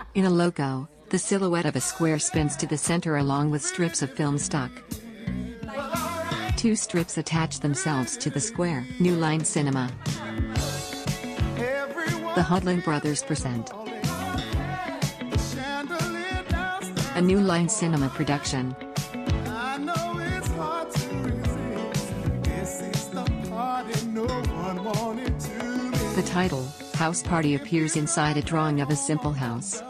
In a logo, the silhouette of a square spins to the center along with strips of film stuck. Two strips attach themselves to the square. New Line Cinema. The Hodlin Brothers present a New Line Cinema production. The title, House Party, appears inside a drawing of a simple house.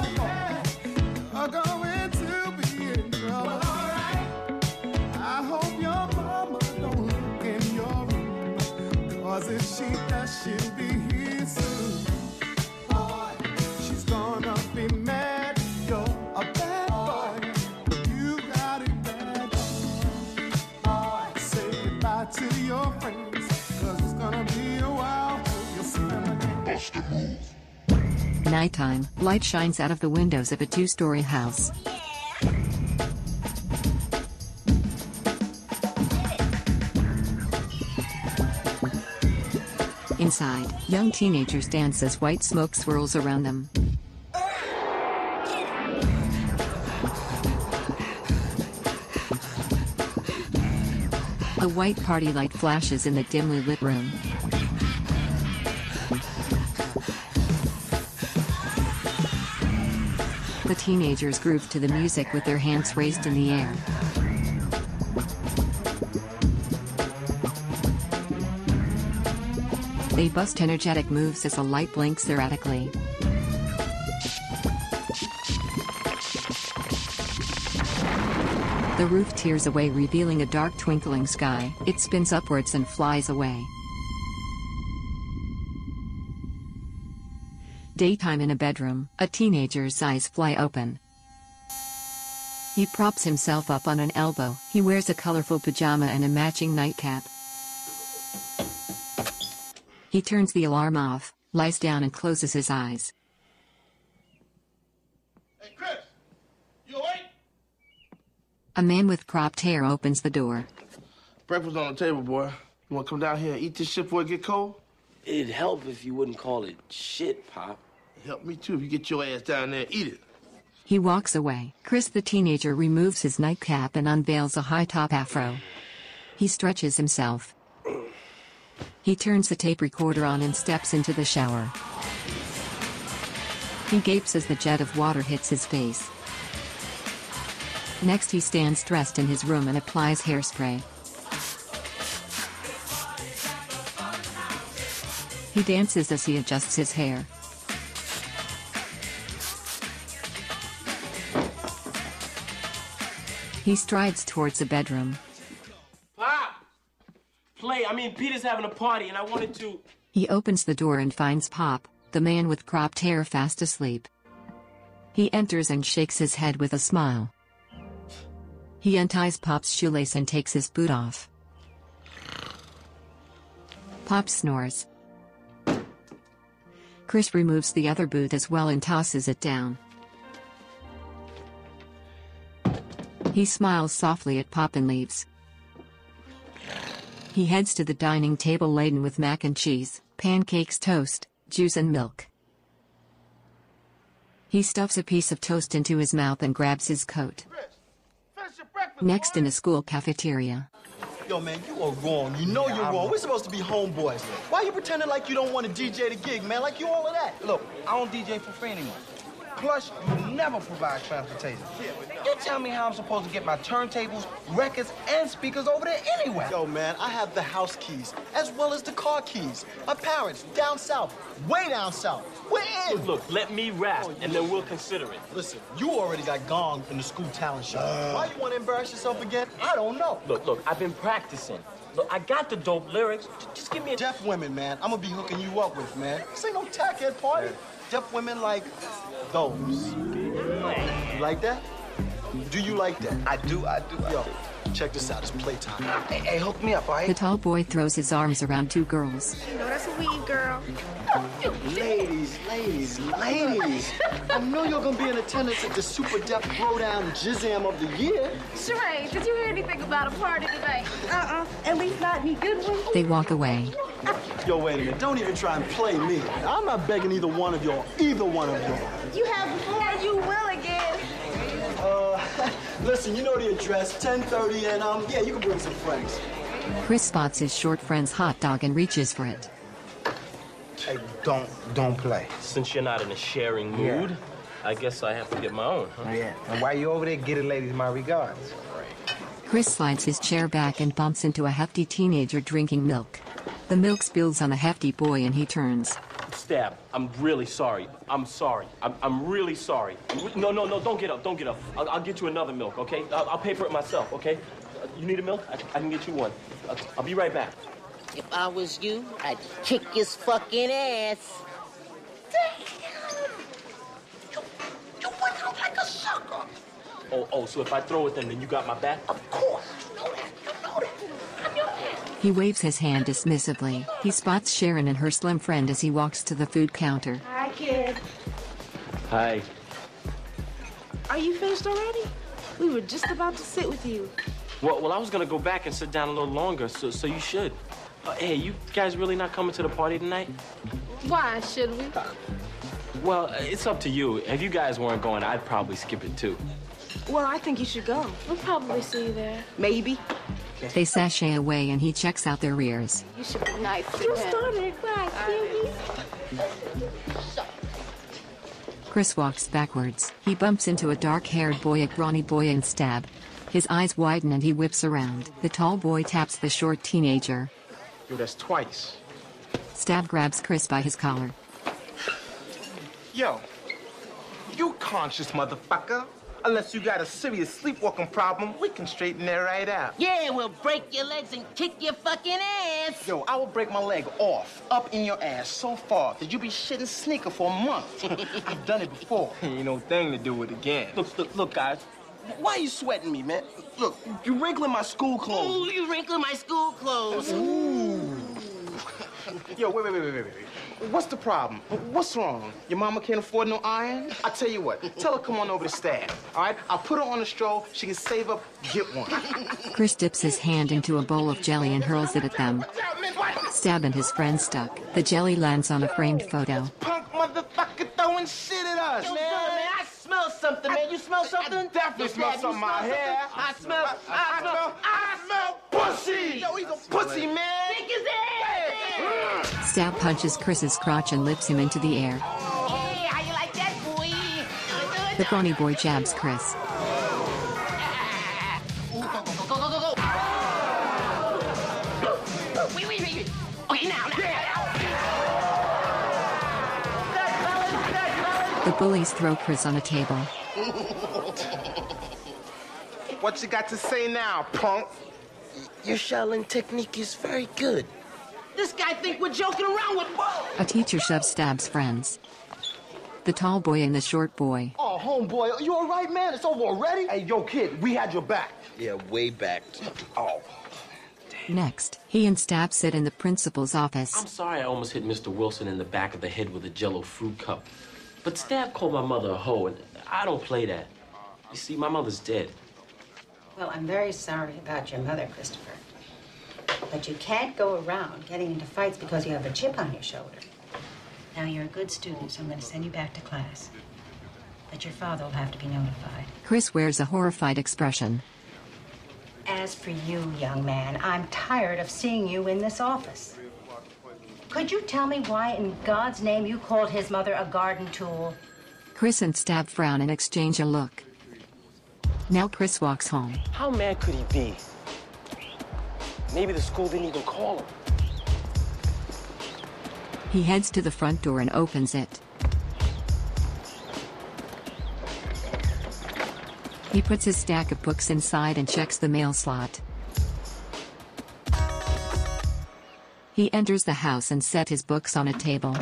She's gonna be mad, you're a bad boy. You got it bad, boy. Say goodbye to your friends, 'cause it's gonna be a while till you see them again. Nighttime, light shines out of the windows of a two-story house. Inside, young teenagers dance as white smoke swirls around them. A white party light flashes in the dimly lit room. The teenagers groove to the music with their hands raised in the air. They bust energetic moves as a light blinks erratically. The roof tears away, revealing a dark twinkling sky. It spins upwards and flies away. Daytime in a bedroom, a teenager's eyes fly open. He props himself up on an elbow. He wears a colorful pajama and a matching nightcap. He turns the alarm off, lies down and closes his eyes. Hey, Chris! You awake? A man with cropped hair opens the door. Breakfast on the table, boy. You wanna come down here and eat this shit before it get cold? It'd help if you wouldn't call it shit, Pop. Help me too if you get your ass down there and eat it. He walks away. Chris the teenager removes his nightcap and unveils a high-top afro. He stretches himself. He turns the tape recorder on and steps into the shower. He gapes as the jet of water hits his face. Next he stands dressed in his room and applies hairspray. He dances as he adjusts his hair. He strides towards the bedroom. Pop! Peter's having a party and I wanted to... He opens the door and finds Pop, the man with cropped hair, fast asleep. He enters and shakes his head with a smile. He unties Pop's shoelace and takes his boot off. Pop snores. Chris removes the other boot as well and tosses it down. He smiles softly at Pop and leaves. He heads to the dining table laden with mac and cheese, pancakes, toast, juice and milk. He stuffs a piece of toast into his mouth and grabs his coat. Next, in a school cafeteria. Yo, man, you are wrong. You know you're wrong. We're supposed to be homeboys. Why you pretending like you don't want to DJ the gig, man? Like you all of that. Look, I don't DJ for free anymore. Plus, you never provide transportation. You tell me how I'm supposed to get my turntables, records, and speakers over there anyway. Yo, man, I have the house keys, as well as the car keys. My parents, down south, way down south. We're in. Look, let me rap, and then we'll consider it. Listen, you already got gonged in the school talent show. Why you want to embarrass yourself again? I don't know. Look, I've been practicing. Look, I got the dope lyrics. Just give me a... Deaf women, man, I'm gonna be hooking you up with, man. This ain't no tackhead party. Deaf women like those. You like that? Do you like that? I do. Yo, check this out. It's playtime. Hey, hook me up, all right? The tall boy throws his arms around two girls. You know that's a weed girl. Ladies. I know you're gonna be in attendance at the Super Deaf Throwdown Jizzam of the Year. Sheree, did you hear anything about a party tonight? At least not any good ones. They walk away. Yo, wait a minute. Don't even try and play me. I'm not begging either one of y'all. Either one of y'all. You have before, you will again. Listen, you know the address, 1030, and yeah, you can bring some friends. Chris spots his short friend's hot dog and reaches for it. Hey, don't play. Since you're not in a sharing mood, I guess I have to get my own, huh? Yeah. And while you're over there, get the ladies my regards. Chris slides his chair back and bumps into a hefty teenager drinking milk. The milk spills on the hefty boy and he turns. Stab, I'm really sorry. I'm sorry. I'm really sorry. No, don't get up, don't get up. I'll get you another milk, okay? I'll pay for it myself, okay? You need a milk? I can get you one. I'll be right back. If I was you, I'd kick his fucking ass. Damn! You went out like a sucker. Oh, so if I throw it then you got my back? Of course. You know that. I'm your man. He waves his hand dismissively. He spots Sharon and her slim friend as he walks to the food counter. Hi, kid. Hi. Are you finished already? We were just about to sit with you. Well, I was gonna go back and sit down a little longer, so you should. Hey, you guys really not coming to the party tonight? Why should we? Well, it's up to you. If you guys weren't going, I'd probably skip it too. Well, I think you should go. We'll probably see you there. Maybe. They sashay away and he checks out their rears. You should be nice to him. You started to cry, Stevie. Chris walks backwards. He bumps into a dark-haired boy at Ronnie Boy and Stab. His eyes widen and he whips around. The tall boy taps the short teenager. Yo, that's twice. Stab grabs Chris by his collar. Yo, you conscious motherfucker. Unless you got a serious sleepwalking problem, we can straighten that right out. Yeah, we'll break your legs and kick your fucking ass. Yo, I will break my leg off, up in your ass so far that you be shitting sneaker for a month. I've done it before. Ain't no thing to do it again. Look, guys. Why are you sweating me, man? Look, you're wrinkling my school clothes. Ooh, you wrinkling my school clothes. Ooh. Yo, wait. What's the problem? What's wrong? Your mama can't afford no iron? I tell you what, tell her come on over to Stab, all right? I'll put her on a stroll. She can save up, get one. Chris dips his hand into a bowl of jelly and hurls it at them. Stab and his friend stuck. The jelly lands on a framed photo. Punk motherfucker throwing shit at us, Yo, man. son, man, I smell something, man. You smell something? I definitely smell Dad, you something out here. I smell pussy. Yo, he's a pussy, man. Kick his ass. Stab punches Chris's crotch and lifts him into the air. Hey, how you like that, boy? The brawny boy jabs Chris. Go. Wait. Okay, now. The bullies throw Chris on a table. What you got to say now, punk? Your Shaolin technique is very good. This guy think we're joking around with. Whoa! A teacher shoves Stab's friends. The tall boy and the short boy. Oh, homeboy, you all right, man? It's over already? Hey, yo, kid, we had your back. Yeah, way back. Oh. Next, he and Stab sit in the principal's office. I'm sorry I almost hit Mr. Wilson in the back of the head with a Jell-O fruit cup. But Stab called my mother a hoe, and I don't play that. You see, my mother's dead. Well, I'm very sorry about your mother, Christopher. But you can't go around getting into fights because you have a chip on your shoulder. Now, you're a good student, so I'm going to send you back to class. But your father will have to be notified. Chris wears a horrified expression. As for you, young man, I'm tired of seeing you in this office. Could you tell me why in God's name you called his mother a garden tool? Chris and Stab frown and exchange a look. Now Chris walks home. How mad could he be? Maybe the school didn't even call him. He heads to the front door and opens it. He puts his stack of books inside and checks the mail slot. He enters the house and sets his books on a table.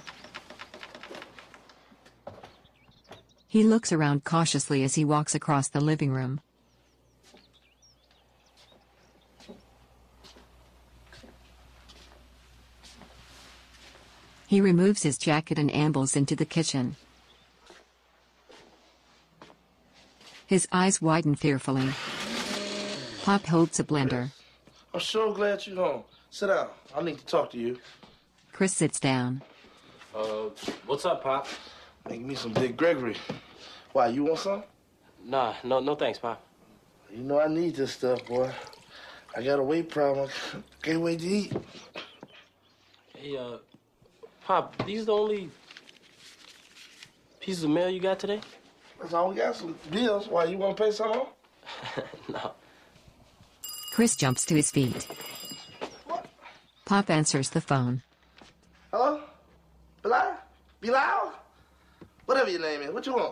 He looks around cautiously as he walks across the living room. He removes his jacket and ambles into the kitchen. His eyes widen fearfully. Pop holds a blender. I'm so glad you're home. Sit down. I need to talk to you. Chris sits down. What's up, Pop? Make me some Dick Gregory. Why, you want some? Nah, no thanks, Pop. You know I need this stuff, boy. I got a weight problem. I can't wait to eat. Hey, Pop, these the only pieces of mail you got today? That's all we got, some bills. Why, you want to pay some on? No. Chris jumps to his feet. What? Pop answers the phone. Hello? Bilal? Bilal? Whatever your name is. What you want?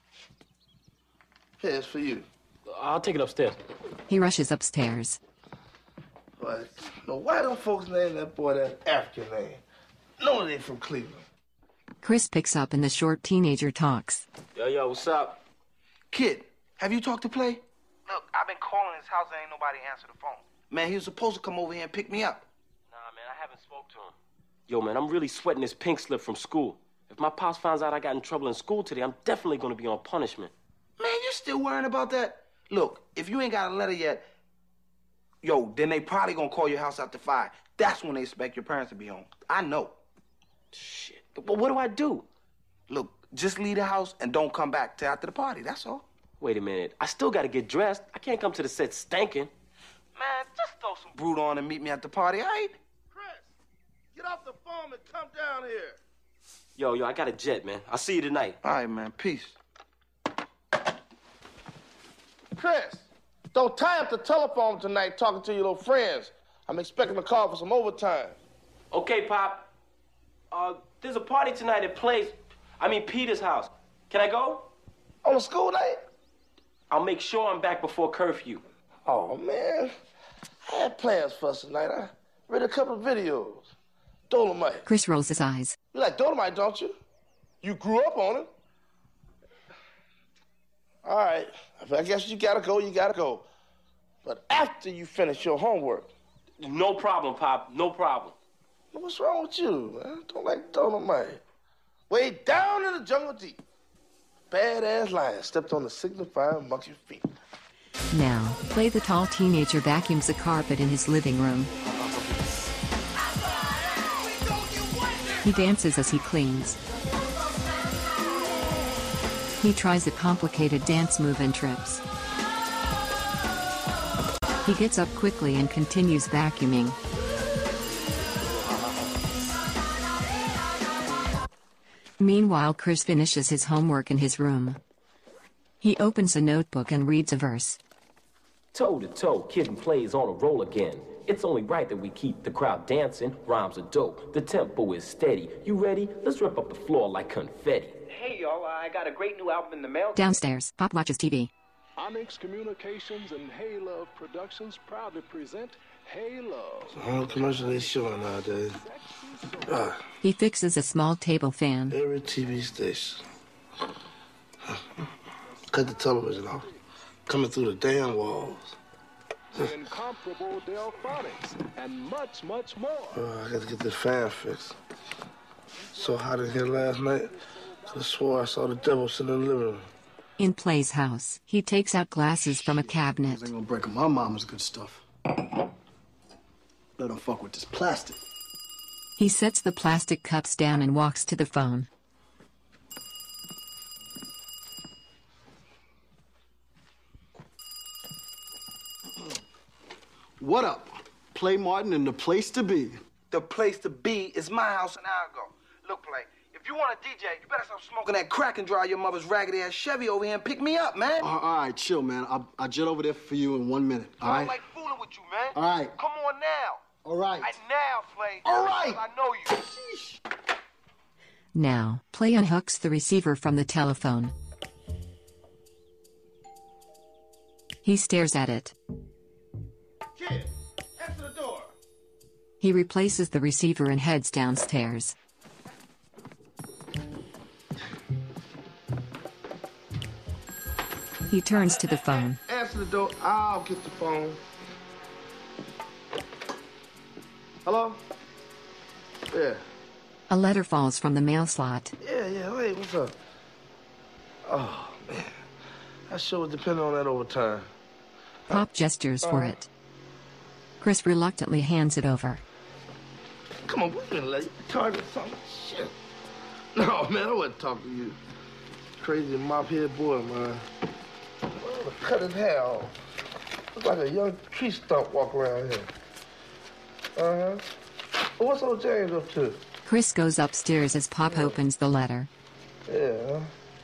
Here, it's for you. I'll take it upstairs. He rushes upstairs. But, no, why don't folks name that boy that African name? No, they ain't from Cleveland. Chris picks up and the short teenager talks. Yo, what's up? Kid, have you talked to Play? Look, I've been calling his house and ain't nobody answer the phone. Man, he was supposed to come over here and pick me up. Nah, man, I haven't spoke to him. Yo, man, I'm really sweating this pink slip from school. If my pops finds out I got in trouble in school today, I'm definitely gonna be on punishment. Man, you still worrying about that? Look, if you ain't got a letter yet, yo, then they probably gonna call your house after 5. That's when they expect your parents to be home. I know. Shit. But what do I do? Look, just leave the house and don't come back till after the party, that's all. Wait a minute. I still gotta get dressed. I can't come to the set stinking. Man, just throw some brood on and meet me at the party, all right? Chris, get off the phone and come down here. Yo, I got a jet, man. I'll see you tonight. All right, man, peace. Chris, don't tie up the telephone tonight talking to your little friends. I'm expecting a call for some overtime. Okay, Pop. There's a party tonight at Peter's house. Can I go? On a school night? I'll make sure I'm back before curfew. Oh, man. I had plans for us tonight. I read a couple of videos. Dolomite. Chris rolls his eyes. You like Dolomite, don't you? You grew up on it. All right. I guess you gotta go. But after you finish your homework. No problem, Pop. No problem. What's wrong with you, man? Don't like Dolomite. Way down in the jungle deep. Badass lion stepped on the signifying monkey feet. Now, Play the tall teenager vacuums the carpet in his living room. He dances as he cleans. He tries a complicated dance move and trips. He gets up quickly and continues vacuuming. Meanwhile, Chris finishes his homework in his room. He opens a notebook and reads a verse. Toe to toe, Kid and Play is on a roll again. It's only right that we keep the crowd dancing. Rhymes are dope. The tempo is steady. You ready? Let's rip up the floor like confetti. Hey, y'all, I got a great new album in the mail. Downstairs, Pop watches TV. Onyx Communications and Hey Love Productions proudly present Hey Love. All the commercials they showing nowadays. He fixes a small table fan. Every TV station. Cut the television off. Coming through the damn walls. The incomparable Delphonics and much, much more. I got to get this fan fixed. So hot in here last night, I swore I saw the devil sitting in the living room. In Play's house, he takes out glasses from a cabinet. Ain't gonna break my mama's good stuff. Let them fuck with this plastic. He sets the plastic cups down and walks to the phone. What up? Play Martin and the place to be. The place to be is my house and I'll go. Look, Play, if you want a DJ, you better stop smoking that crack and drive your mother's raggedy-ass Chevy over here and pick me up, man. All right, chill, man. I'll jet over there for you in 1 minute, all I right? don't like fooling with you, man. All right. Come on now. All right. Now, Play. All right. I know you. Sheesh. Now, Play unhooks the receiver from the telephone. He stares at it. Kid, answer the door. He replaces the receiver and heads downstairs. He turns to the phone. Answer the door. I'll get the phone. Hello? Yeah. A letter falls from the mail slot. Yeah. Hey, what's up? Oh, man. I sure was depending on that overtime. Pop gestures for it. Chris reluctantly hands it over. Come on, we're gonna let you target something. Shit. No, man, I wasn't talking to you. Crazy mop-head boy, man. Oh, cut his hair off. Looks like a young tree stump walk around here. Uh-huh. Well, what's old James up to? Chris goes upstairs as Pop opens the letter. Yeah.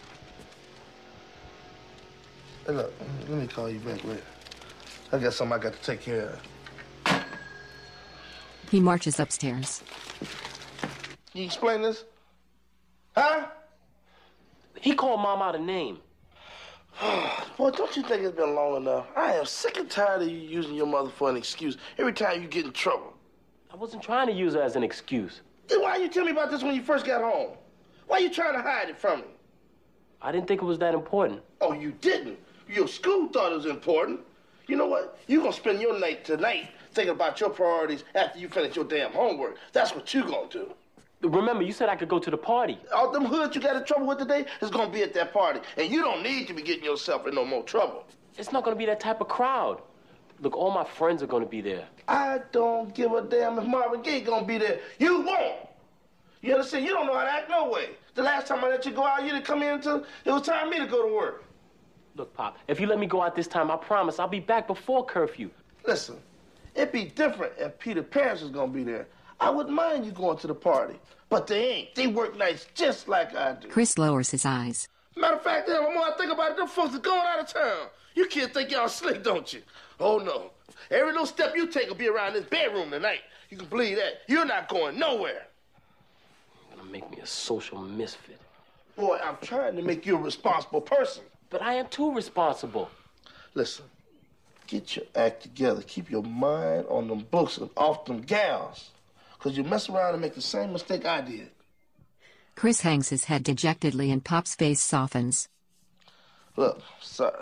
Hey, look, let me call you back later. I got something I got to take care of. He marches upstairs. Can you explain this? Huh? He called Mom out a name. Boy, don't you think it's been long enough? I am sick and tired of you using your mother for an excuse every time you get in trouble. I wasn't trying to use her as an excuse. Then why you tell me about this when you first got home? Why you trying to hide it from me? I didn't think it was that important. Oh, you didn't? Your school thought it was important. You know what? You're gonna spend your night tonight thinking about your priorities after you finish your damn homework. That's what you gonna do. Remember, you said I could go to the party. All them hoods you got in trouble with today is gonna be at that party. And you don't need to be getting yourself in no more trouble. It's not gonna be that type of crowd. Look, all my friends are gonna be there. I don't give a damn if Marvin Gaye gonna be there. You won't. You understand? You don't know how to act no way. The last time I let you go out, you didn't come in until it was time for me to go to work. Look, Pop, if you let me go out this time, I promise I'll be back before curfew. Listen, it'd be different if Peter Parrish was gonna be there. I wouldn't mind you going to the party. But they ain't. They work nights just like I do. Chris lowers his eyes. Matter of fact, the more I think about it, them folks are going out of town. You kids think y'all slick, don't you? Oh, no. Every little step you take will be around this bedroom tonight. You can believe that. You're not going nowhere. You're gonna make me a social misfit. Boy, I'm trying to make you a responsible person. But I am too responsible. Listen, get your act together. Keep your mind on them books and off them gals. Because you mess around and make the same mistake I did. Chris hangs his head dejectedly and Pop's face softens. Look, sorry.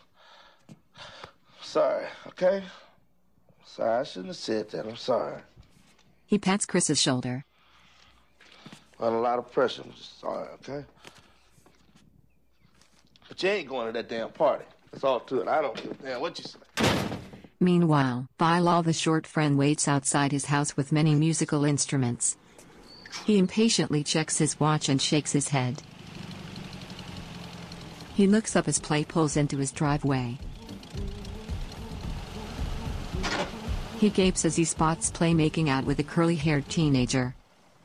Sorry, okay? Sorry, I shouldn't have said that. I'm sorry. He pats Chris's shoulder. Under a lot of pressure. I'm just sorry, okay? But you ain't going to that damn party. That's all to it. I don't give a damn what you say. Meanwhile, Bilal the short friend waits outside his house with many musical instruments. He impatiently checks his watch and shakes his head. He looks up as Play pulls into his driveway. He gapes as he spots Play making out with a curly-haired teenager.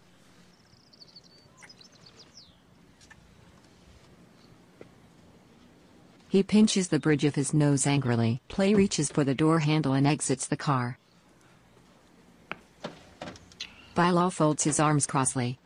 He pinches the bridge of his nose angrily. Play reaches for the door handle and exits the car. Bilal folds his arms crossly.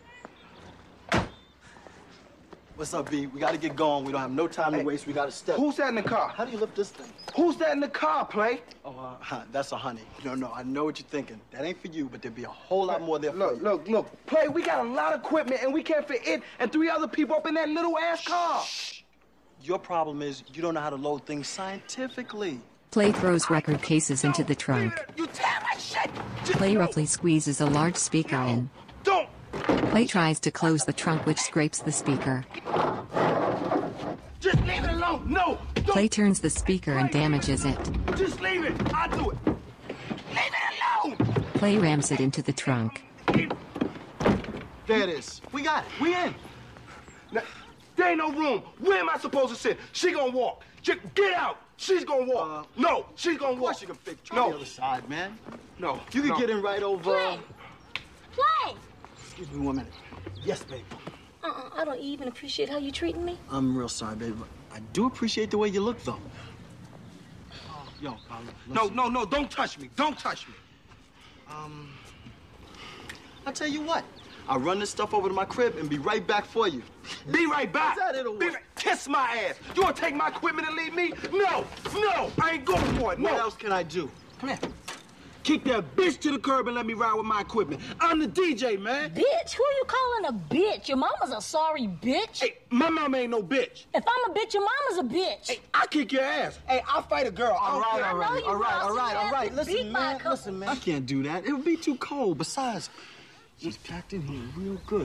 What's up, B? We gotta get going. We don't have no time to waste. We gotta step. Who's that in the car? How do you lift this thing? Who's that in the car, Play? Oh, that's a honey. No, I know what you're thinking. That ain't for you, but there'd be a whole lot more there for you. Look. Play, we got a lot of equipment, and we can't fit it and 3 other people up in that little-ass car. Shh. Your problem is you don't know how to load things scientifically. Play throws record cases into the trunk. You tear my shit! Play roughly squeezes a large speaker in. Don't! Play tries to close the trunk, which scrapes the speaker. Just leave it alone! No! Don't. Play turns the speaker and damages it. Just leave it! I'll do it! Leave it alone! Play rams it into the trunk. There it is. We got it. We in. Now, there ain't no room. Where am I supposed to sit? She gonna walk. Get out! She's gonna walk. No, she's gonna walk. Of course you can fit. Try the other side, man. No. You can get in right over. Play! Excuse me 1 minute. Yes, babe. I don't even appreciate how you treating me. I'm real sorry, babe. I do appreciate the way you look, though. Yo, listen. No, don't touch me. Don't touch me. I'll tell you what. I'll run this stuff over to my crib and be right back for you. Be right back. Is that it or what? Kiss my ass. You want to take my equipment and leave me? No, I ain't going for it. No. What else can I do? Come here. Kick that bitch to the curb and let me ride with my equipment. I'm the DJ, man. Bitch? Who you calling a bitch? Your mama's a sorry bitch. Hey, my mama ain't no bitch. If I'm a bitch, your mama's a bitch. Hey, I'll kick your ass. Hey, I'll fight a girl. All right. Listen, man. I can't do that. It would be too cold. Besides, she's packed in here real good.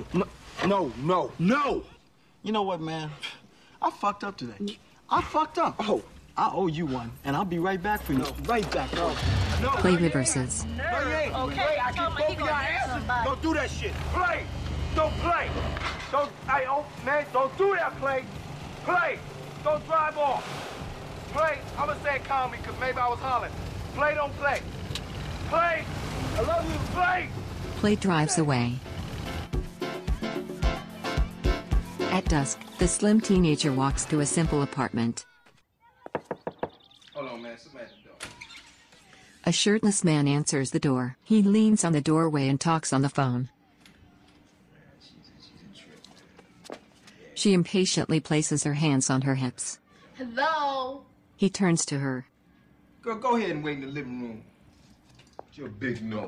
No. You know what, man? I fucked up today. I fucked up. Oh, I owe you one, and I'll be right back for you. No. Right back, bro. No, Play reverses. No, you ain't. Okay, I get both of y'all answers. Don't do that shit. Play. Don't play. Don't, man, don't do that, Play. Play. Don't drive off. Play. I'm gonna say it calmly, because maybe I was hollering. Play, don't play. Play. I love you. Play. Play drives away. At dusk, the slim teenager walks to a simple apartment. Hold on, man. Somebody at the door. A shirtless man answers the door. He leans on the doorway and talks on the phone. She impatiently places her hands on her hips. Hello? He turns to her. Girl, go ahead and wait in the living room. With your big nose.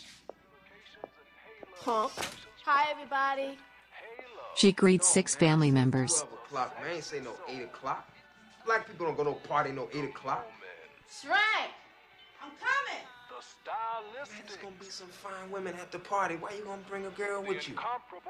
Huh? Hi, everybody. She greets 6 family members. 12 o'clock, man. I ain't say no 8 o'clock. Black people don't go no party no 8 o'clock. That's right. I'm coming. Man, there's gonna be some fine women at the party. Why you gonna bring a girl with you?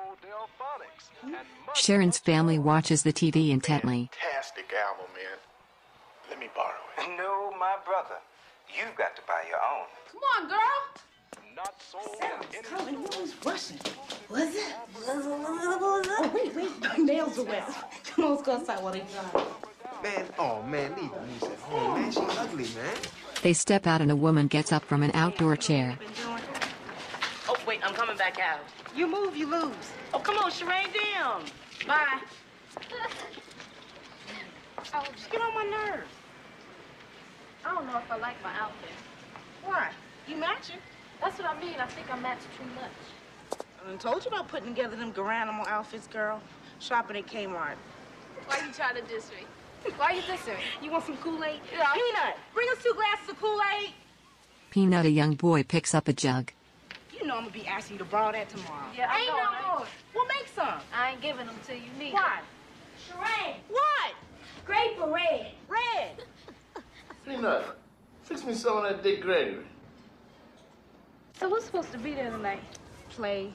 Sharon's family watches the TV intently. Fantastic album, man. Let me borrow it. No, my brother. You've got to buy your own. Come on, girl. Not so. Sounds coming. You always rushing. What's it? Oh, wait. My nails are wet. Come on, let's go outside while they dry. Man, oh man, leave your niece at home, man. She ugly, man. They step out and a woman gets up from an outdoor chair. Oh, wait, I'm coming back out. You move, you lose. Oh, come on, Sheree, down. Bye. Oh, just get on my nerves. I don't know if I like my outfit. Why? You matching? That's what I mean. I think I match too much. I done told you about putting together them Garanimal outfits, girl. Shopping at Kmart. Why you trying to diss me? Why you dissing me? You want some Kool-Aid? Yeah. Peanut, bring us 2 glasses of Kool-Aid. Peanut, a young boy, picks up a jug. You know I'm gonna be asking you to borrow that tomorrow. Yeah, I ain't know, no more. Well, make some. I ain't giving them to you neither. Why? Sheree. What? Grape or red? Red. Peanut, fix me some of that Dick Gregory. So who's supposed to be there tonight? Play.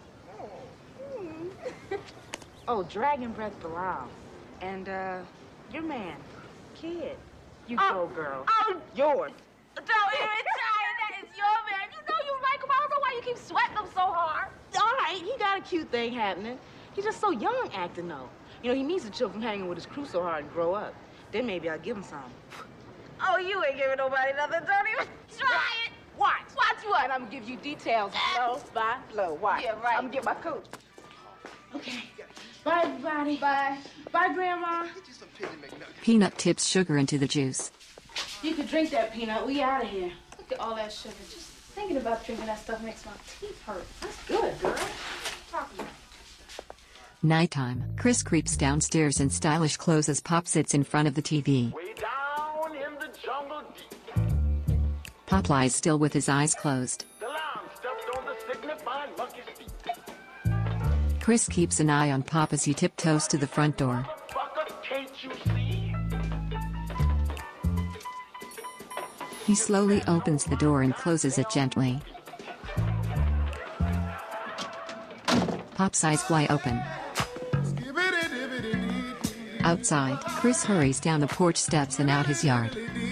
Oh, Dragon Breath Bilal. And, your man, Kid. You go, girl. Oh, Yours. don't even try it. That is your man. You know you like him. I don't know why you keep sweating him so hard. All right, he got a cute thing happening. He's just so young acting, though. You know, he needs to chill from hanging with his crew so hard and grow up. Then maybe I'll give him some. Oh, you ain't giving nobody nothing. Don't even try it. Watch. Watch what? And I'm gonna give you details blow by blow. Watch. Yeah, right. I'm gonna get my coat. Okay. Bye, everybody. Bye. Bye, Grandma. Peanut tips sugar into the juice. You could drink that, Peanut. We out of here. Look at all that sugar. Just thinking about drinking that stuff makes my teeth hurt. That's good, girl. Talk about. Nighttime. Chris creeps downstairs in stylish clothes as Pop sits in front of the TV. Way down in the jungle deep. Pop lies still with his eyes closed. The lamb stepped on the signifying monkey's feet. Chris keeps an eye on Pop as he tiptoes to the front door. Fucker, can't you see? He slowly opens the door and closes it gently. Pop's eyes fly open. Outside, Chris hurries down the porch steps and out his yard.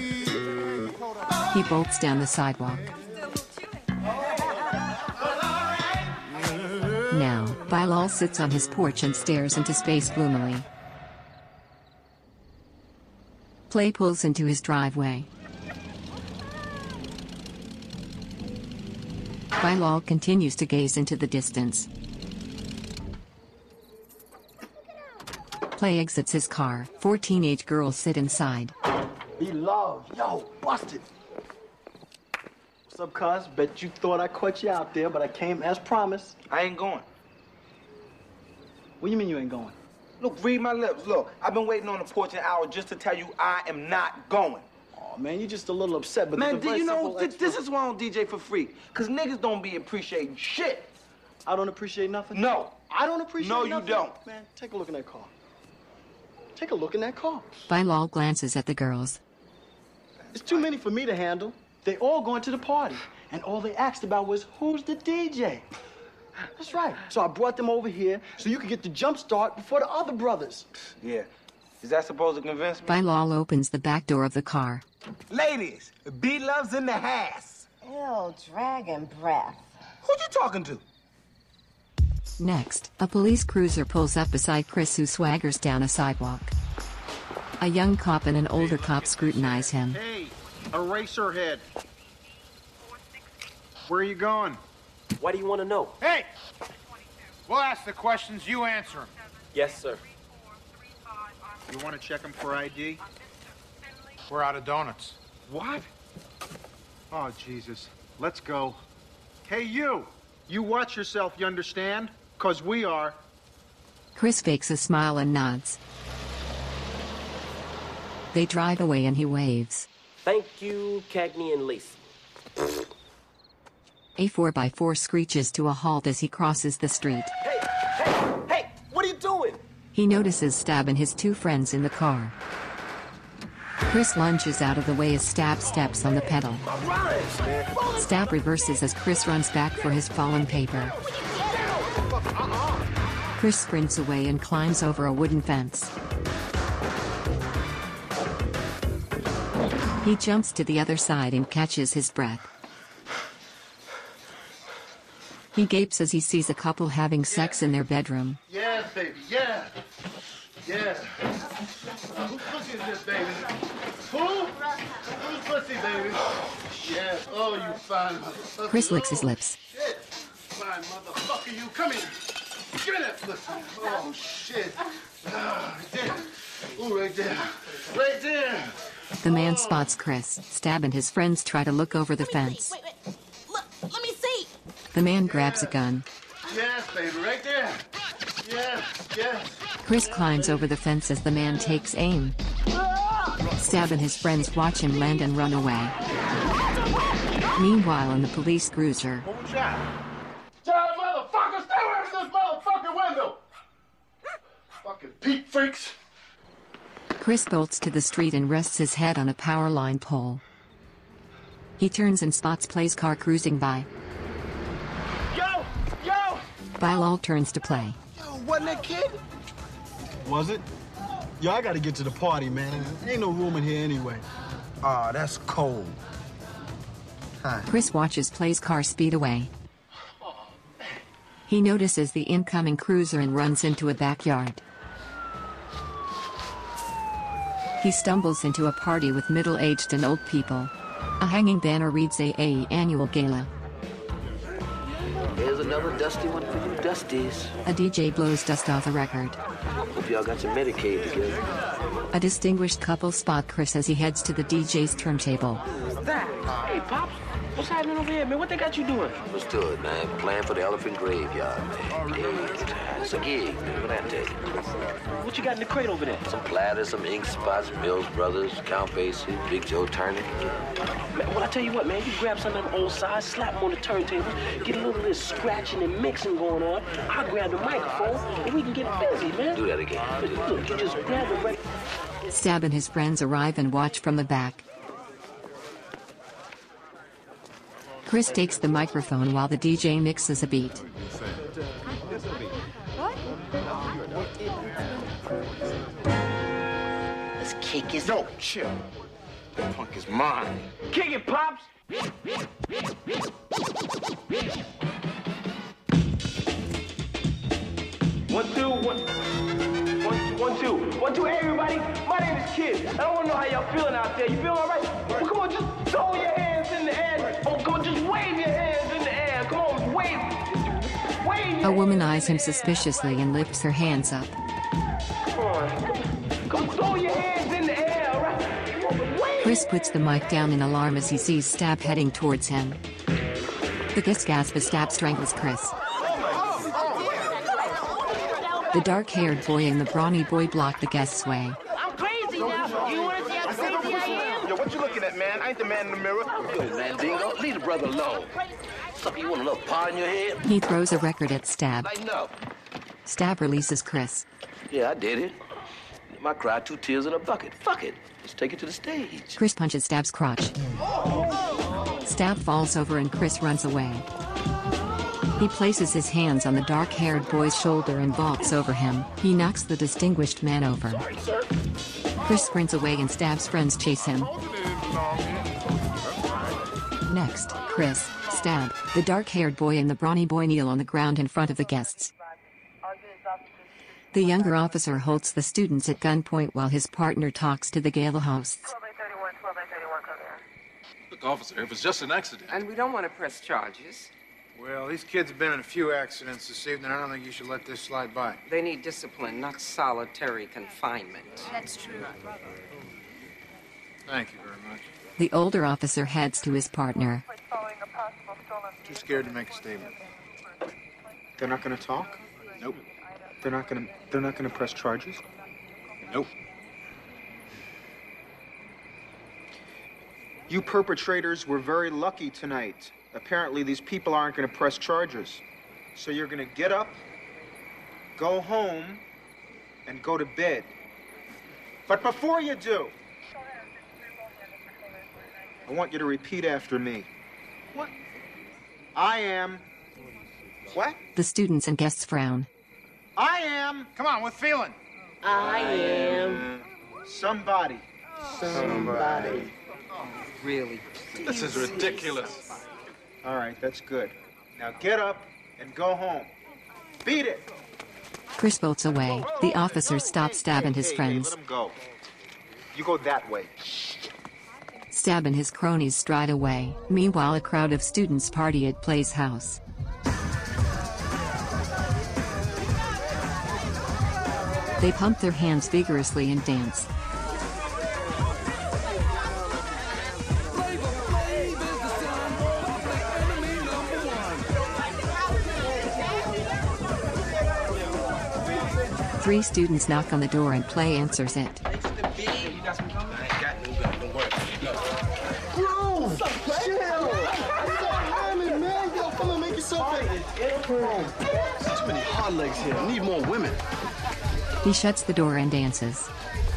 He bolts down the sidewalk. Now, Bilal sits on his porch and stares into space gloomily. Play pulls into his driveway. Bilal continues to gaze into the distance. Play exits his car. 4 teenage girls sit inside. Beloved, yo, busted. What's up, cuz? Bet you thought I caught you out there, but I came as promised. I ain't going. What do you mean you ain't going? Look, read my lips. Look, I've been waiting on the porch an hour just to tell you I am not going. Oh, man, you're just a little upset, but man, do you know, this is why I don't DJ for free. Because niggas don't be appreciating shit. I don't appreciate nothing? No. I don't appreciate nothing? No, you don't. Man, take a look in that car. Take a look in that car. Bilal glances at the girls. It's too many for me to handle. They all going to the party. And all they asked about was, who's the DJ? That's right. So I brought them over here so you could get the jump start before the other brothers. Yeah. Is that supposed to convince me? Bilal opens the back door of the car. Ladies, B-Love's in the house. Ew, dragon breath. Who you talking to? Next, a police cruiser pulls up beside Chris, who swaggers down a sidewalk. A young cop and an older cop scrutinize him. Hey, Eraserhead. Where are you going? Why do you want to know? Hey! We'll ask the questions, you answer them. Yes, sir. You want to check them for ID? We're out of donuts. What? Oh, Jesus. Let's go. Hey, you! You watch yourself, you understand? 'Cause we are. Chris fakes a smile and nods. They drive away and he waves. Thank you, Cagney and Lacey. A 4x4 screeches to a halt as he crosses the street. Hey, what are you doing? He notices Stab and his two friends in the car. Chris lunges out of the way as Stab steps on the pedal. Stab reverses as Chris runs back for his fallen paper. Chris sprints away and climbs over a wooden fence. He jumps to the other side and catches his breath. He gapes as he sees a couple having sex in their bedroom. Yeah, baby, yeah. Yeah. Whose pussy is this, baby? Who? Whose pussy, baby? Yeah. Oh, you fine motherfucker. Chris licks his lips. Shit. Fine motherfucker, you. Come here. Give me that pussy. Oh, shit. Ah, right there. Ooh, right there. Right there. The man spots Chris. Stab and his friends try to look over the fence. Wait. Let me see. The man grabs a gun. Yes, baby, right there. Yes. Chris climbs over the fence as the man takes aim. Stab and his friends watch him land and run away. Meanwhile, in the police cruiser, Tell motherfuckers, stay away from this motherfucking window. Fucking peep freaks. Chris bolts to the street and rests his head on a power line pole. He turns and spots Play's car cruising by. Yo! Bilal turns to Play. Yo, wasn't that kid? Was it? Yo, I gotta get to the party, man. Ain't no room in here anyway. Aw, that's cold. Hi. Chris watches Play's car speed away. He notices the incoming cruiser and runs into a backyard. He stumbles into a party with middle-aged and old people. A hanging banner reads AA Annual Gala. Here's another dusty one for you dusties. A DJ blows dust off a record. Hope y'all got your Medicaid together. A distinguished couple spot Chris as he heads to the DJ's turntable. Hey, Pops. What's happening over here, man? What they got you doing? Understood, man. Playing for the Elephant Graveyard, man. Yeah, it's a gig, man. What I tell you? What you got in the crate over there? Some platters, some ink spots, Mills Brothers, Count Basie, Big Joe Turner. Man, well, I tell you what, man. You grab some of them old sides, slap them on the turntable, get a little bit of scratching and mixing going on. I'll grab the microphone, and we can get busy, man. Do that again. Look, you just grab it right... Stab and his friends arrive and watch from the back. Chris takes the microphone while the DJ mixes a beat. Let's kick his... Yo, chill. That punk is mine. Kick it, Pops! One, two, hey, everybody. My name is Kid. I want to know how y'all feeling out there. You feeling all right? Well, come on, just throw your hands in the air. Oh, come on, just wave your hands in the air. Come on, wave A woman eyes him suspiciously and lifts her hands up. Come on. Come throw your hands in the air, all right? Come on, wave. Chris puts the mic down in alarm as he sees Stab heading towards him. The guest gasp as Stab strangles Chris. The dark-haired boy and the brawny boy block the guest's way. I'm crazy now. You want to see how crazy I am? Yo, what you looking at, man? I ain't the man in the mirror. Good, man, Dingo. Leave the brother alone. Something you want a little pot in your head? He throws a record at Stab. Lighten up. Stab releases Chris. Yeah, I did it. I cried 2 tears in a bucket. Fuck it. Let's take it to the stage. Chris punches Stab's crotch. Stab falls over and Chris runs away. He places his hands on the dark-haired boy's shoulder and vaults over him. He knocks the distinguished man over. Chris sprints away and Stab's friends chase him. Next, Chris, Stab, the dark-haired boy and the brawny boy kneel on the ground in front of the guests. The younger officer holds the students at gunpoint while his partner talks to the gala hosts. Look, officer, if it's just an accident. And we don't want to press charges. Well, these kids have been in a few accidents this evening. I don't think you should let this slide by. They need discipline, not solitary confinement. That's true. Thank you very much. The older officer heads to his partner. Too scared to make a statement. They're not going to talk? Nope. They're not gonna press charges? Nope. You perpetrators were very lucky tonight. Apparently, these people aren't gonna press charges. So you're gonna get up, go home, and go to bed. But before you do, I want you to repeat after me. What? I am... What? The students and guests frown. I am... Come on, with feeling. I am... Somebody. Somebody. Really? This is ridiculous. All right, that's good. Now get up and go home. Beat it! Chris bolts away. The officer stops Stab and his friends. Let him go. You go that way. Stab and his cronies stride away. Meanwhile, a crowd of students party at Play's house. They pump their hands vigorously and dance. Three students knock on the door and Play answers it. Bro, chill. Man, yo, come on, make yourself Too many hard legs here. I need more women. He shuts the door and dances.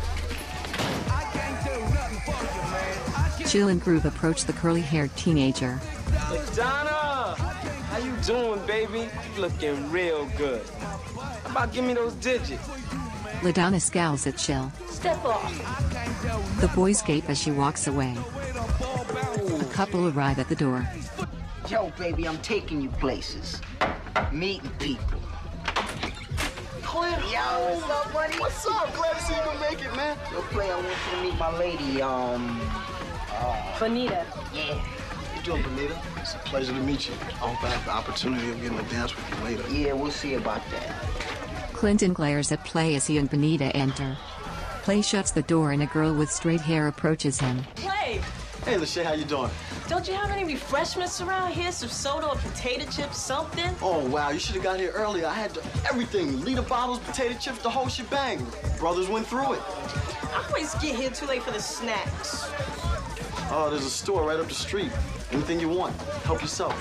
Chill and Groove approach the curly-haired teenager. Donna! How you doing, baby? You looking real good. How about give me those digits? LaDonna scowls at Chill. Step off. The boys gape as she walks away. A couple arrive at the door. Yo, baby, I'm taking you places. Meeting people. Clint, yo, what's up, buddy? What's up? Glad to see you can make it, man. Yo, Play, I want you to meet my lady, Bonita. Yeah. How you doing, Bonita? It's a pleasure to meet you. I hope I have the opportunity of getting to dance with you later. Yeah, we'll see about that. Clinton glares at Play as he and Bonita enter. Play shuts the door and a girl with straight hair approaches him. Play! Hey, Lachey, how you doing? Don't you have any refreshments around here? Some soda or potato chips, something? Oh, wow, you should have got here earlier. I had everything. Liter bottles, potato chips, the whole shebang. Brothers went through it. I always get here too late for the snacks. Oh, there's a store right up the street. Anything you want, help yourself.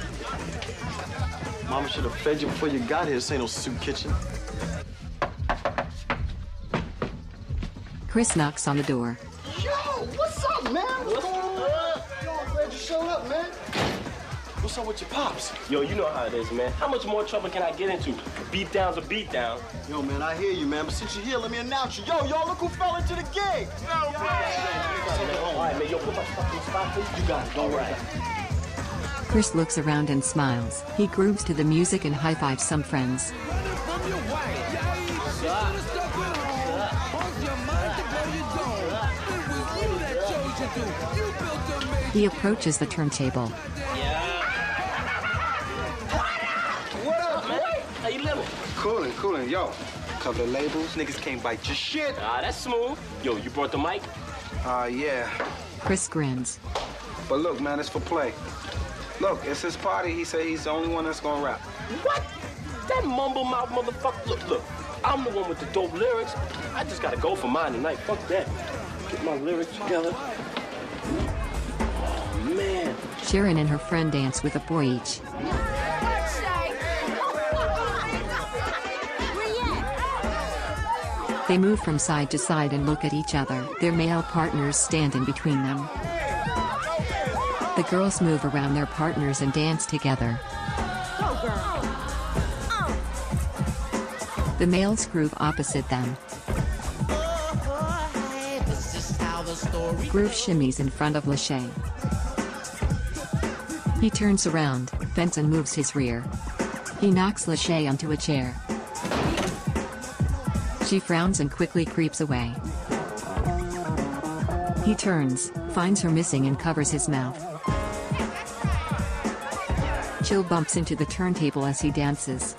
Mama should have fed you before you got here. This ain't no soup kitchen. Chris knocks on the door. Yo, what's up, man? What's going on? Yo, I'm glad you showed up, man. What's up with your pops? Yo, you know how it is, man. How much more trouble can I get into? Beat down's a beat down. Yo, man, I hear you, man. But since you're here, let me announce you. Yo, look who fell into the gig. No, bro. All right, man. Yo, put my stuff in the spot, please. You got it. Don't worry. Chris looks around and smiles. He grooves to the music and high-fives some friends. He approaches the turntable. What up, man? How you living? Coolin'. Yo, couple of labels. Niggas can't bite your shit. Ah, that's smooth. Yo, you brought the mic? Yeah. Chris grins. But look, man, it's for Play. Look, it's his party. He said he's the only one that's gonna rap. What? That mumble mouth motherfucker. Look. I'm the one with the dope lyrics. I just gotta go for mine tonight. Fuck that. Get my lyrics together. Oh, man. Sharon and her friend dance with a boy each. They move from side to side and look at each other. Their male partners stand in between them. The girls move around their partners and dance together. girl. The males groove opposite them. Groove shimmies in front of Lachey. He turns around, bends and moves his rear. He knocks Lachey onto a chair. She frowns and quickly creeps away. He turns, finds her missing and covers his mouth. Chill bumps into the turntable as he dances.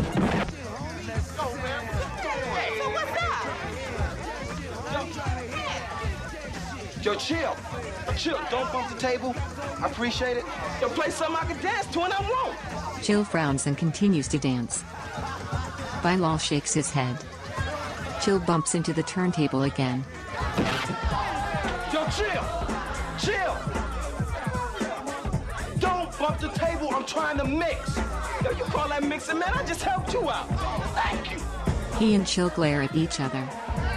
Yo, chill. Chill, don't bump the table. I appreciate it. Yo, play something I can dance to and I won't. Chill frowns and continues to dance. Bilal shakes his head. Chill bumps into the turntable again. Yo, chill. Chill. Don't bump the table. I'm trying to mix. Yo, you call that mixing, man? I just helped you out. Thank you. He and Chill glare at each other.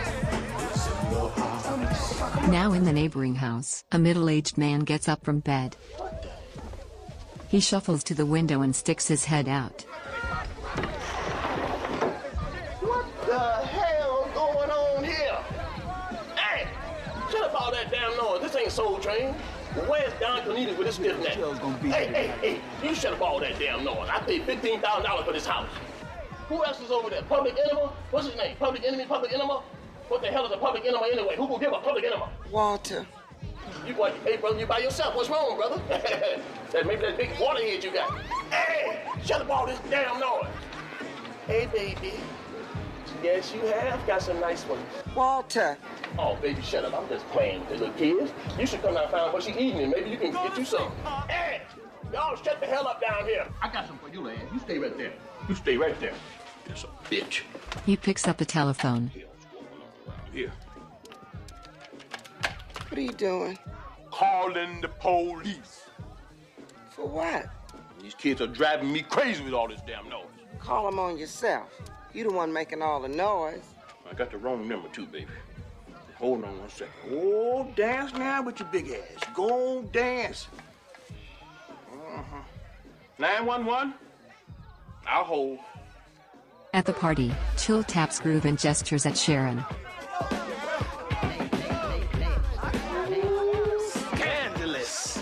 Now in the neighboring house, a middle-aged man gets up from bed. He shuffles to the window and sticks his head out. What the hell going on here? Hey, shut up all that damn noise. This ain't Soul Train. Where's Don Cornelius with this stiff neck? Hey, you shut up all that damn noise. I paid $15,000 for this house. Who else is over there? Public Enema? What's his name? Public Enemy? Public Enema? What the hell is a public enema anyway? Who will give a public enema? Walter. You go out, hey, brother, you by yourself. What's wrong, brother? Maybe that big water head you got. Hey, shut up all this damn noise. Hey, baby. Yes, you have got some nice ones. Walter. Oh, baby, shut up. I'm just playing with the little kids. You should come down and find out what she's eating, and maybe you can get you some. Hey, y'all shut the hell up down here. I got some for you, lad. You stay right there. You stay right there. You're a bitch. He picks up the telephone. Here. What are you doing? Calling the police. For what? These kids are driving me crazy with all this damn noise. Call them on yourself. You the one making all the noise. I got the wrong number too, baby. Hold on 1 second. Oh, dance now with your big ass. Go on, dance. 911. I'll hold. At the party, Chill taps Groove and gestures at Sharon. Scandalous.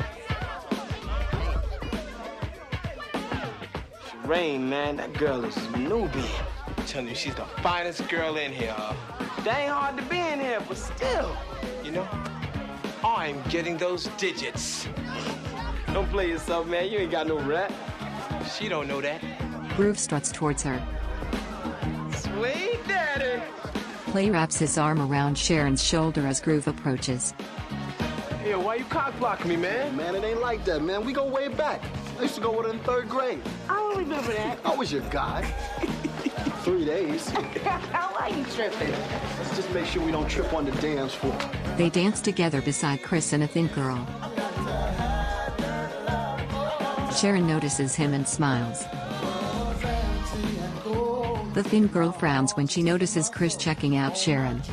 Rain, man, that girl is Nubian. I'm telling you, she's the finest girl in here. They ain't hard to be in here, but still, you know, I'm getting those digits. Don't play yourself, man. You ain't got no rap. She don't know that. Groove struts towards her. Sweet daddy. Play wraps his arm around Sharon's shoulder as Groove approaches. Hey, why you cock blocking me, man? Man, it ain't like that, man. We go way back. I used to go with her in 3rd grade. I don't remember that. I was your guy. 3 days. How are you tripping? Let's just make sure we don't trip on the dance floor. They dance together beside Chris and a thin girl. Sharon notices him and smiles. The thin girl frowns when she notices Chris checking out Sharon.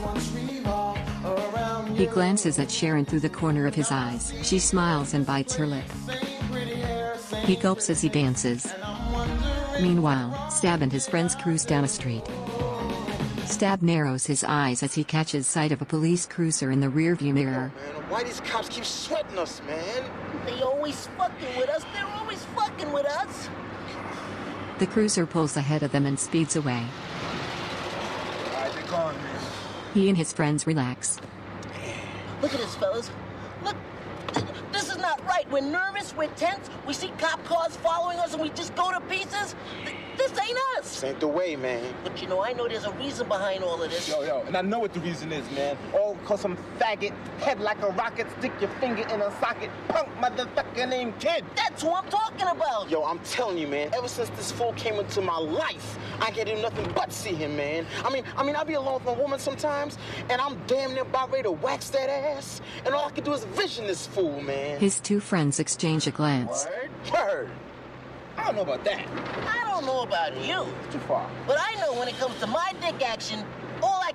He glances at Sharon through the corner of his eyes. She smiles and bites her lip. He gulps as he dances. Meanwhile, Stab and his friends cruise down a street. Stab narrows his eyes as he catches sight of a police cruiser in the rearview mirror. Man, why these cops keep sweating us, man? They always fucking with us. They're always fucking with us. The cruiser pulls ahead of them and speeds away. All right, they're gone, man. He and his friends relax. Look at this, fellas. Look, this is not right. We're nervous, we're tense, we see cop cars following us and we just go to pieces. This ain't us. This ain't the way, man. But you know, I know there's a reason behind all of this. Yo, and I know what the reason is, man. All because some faggot, head like a rocket, stick your finger in a socket, punk motherfucker named Kid. That's who I'm talking about. Yo, I'm telling you, man, ever since this fool came into my life, I can't do nothing but see him, man. I mean, I be alone with a woman sometimes, and I'm damn near about ready to wax that ass, and all I can do is vision this fool, man. His two friends exchange a glance. Word. I don't know about that. I don't know about you. Too far. But I know when it comes to my dick action, all I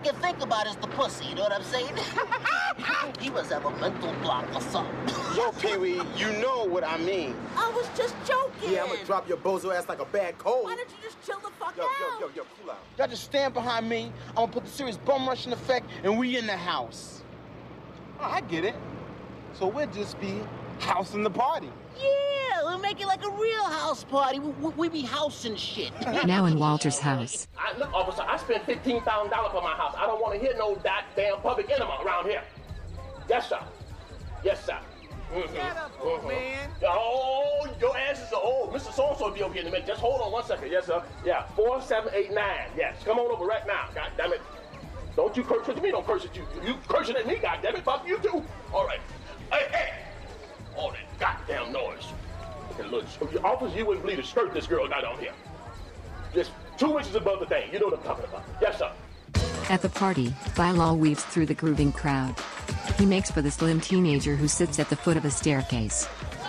can think about is the pussy, you know what I'm saying? He must have a mental block or something. Yo, Pee-wee, you know what I mean. I was just joking. Yeah, I'm gonna drop your bozo ass like a bad cold. Why don't you just chill the fuck Yo, out? yo, cool out. Y'all just stand behind me. I'm gonna put the serious bum rush in effect, and we in the house. Oh, I get it. So we'll just be housing the party. Yeah, we'll make it like a real house party. We be housing shit. Now in Walter's house. Look, officer, I spent $15,000 for my house. I don't want to hear no goddamn public enema around here. Yes, sir. Yes, sir. Shut up, old man. Oh, your ass is Mr. So-and-so will be over here in a minute. Just hold on 1 second. Yes, sir. Yeah, 4789. Yes, come on over right now. God damn it. Don't you curse at me. Don't curse at you. You cursing at me, God damn it. Fuck you too. All right. Hey. All that goddamn noise. Okay, look, officer, you wouldn't believe the skirt this girl got on here. Just 2 inches above the thing. You know what I'm talking about. Yes, sir. At the party, Bilal weaves through the grooving crowd. He makes for the slim teenager who sits at the foot of a staircase.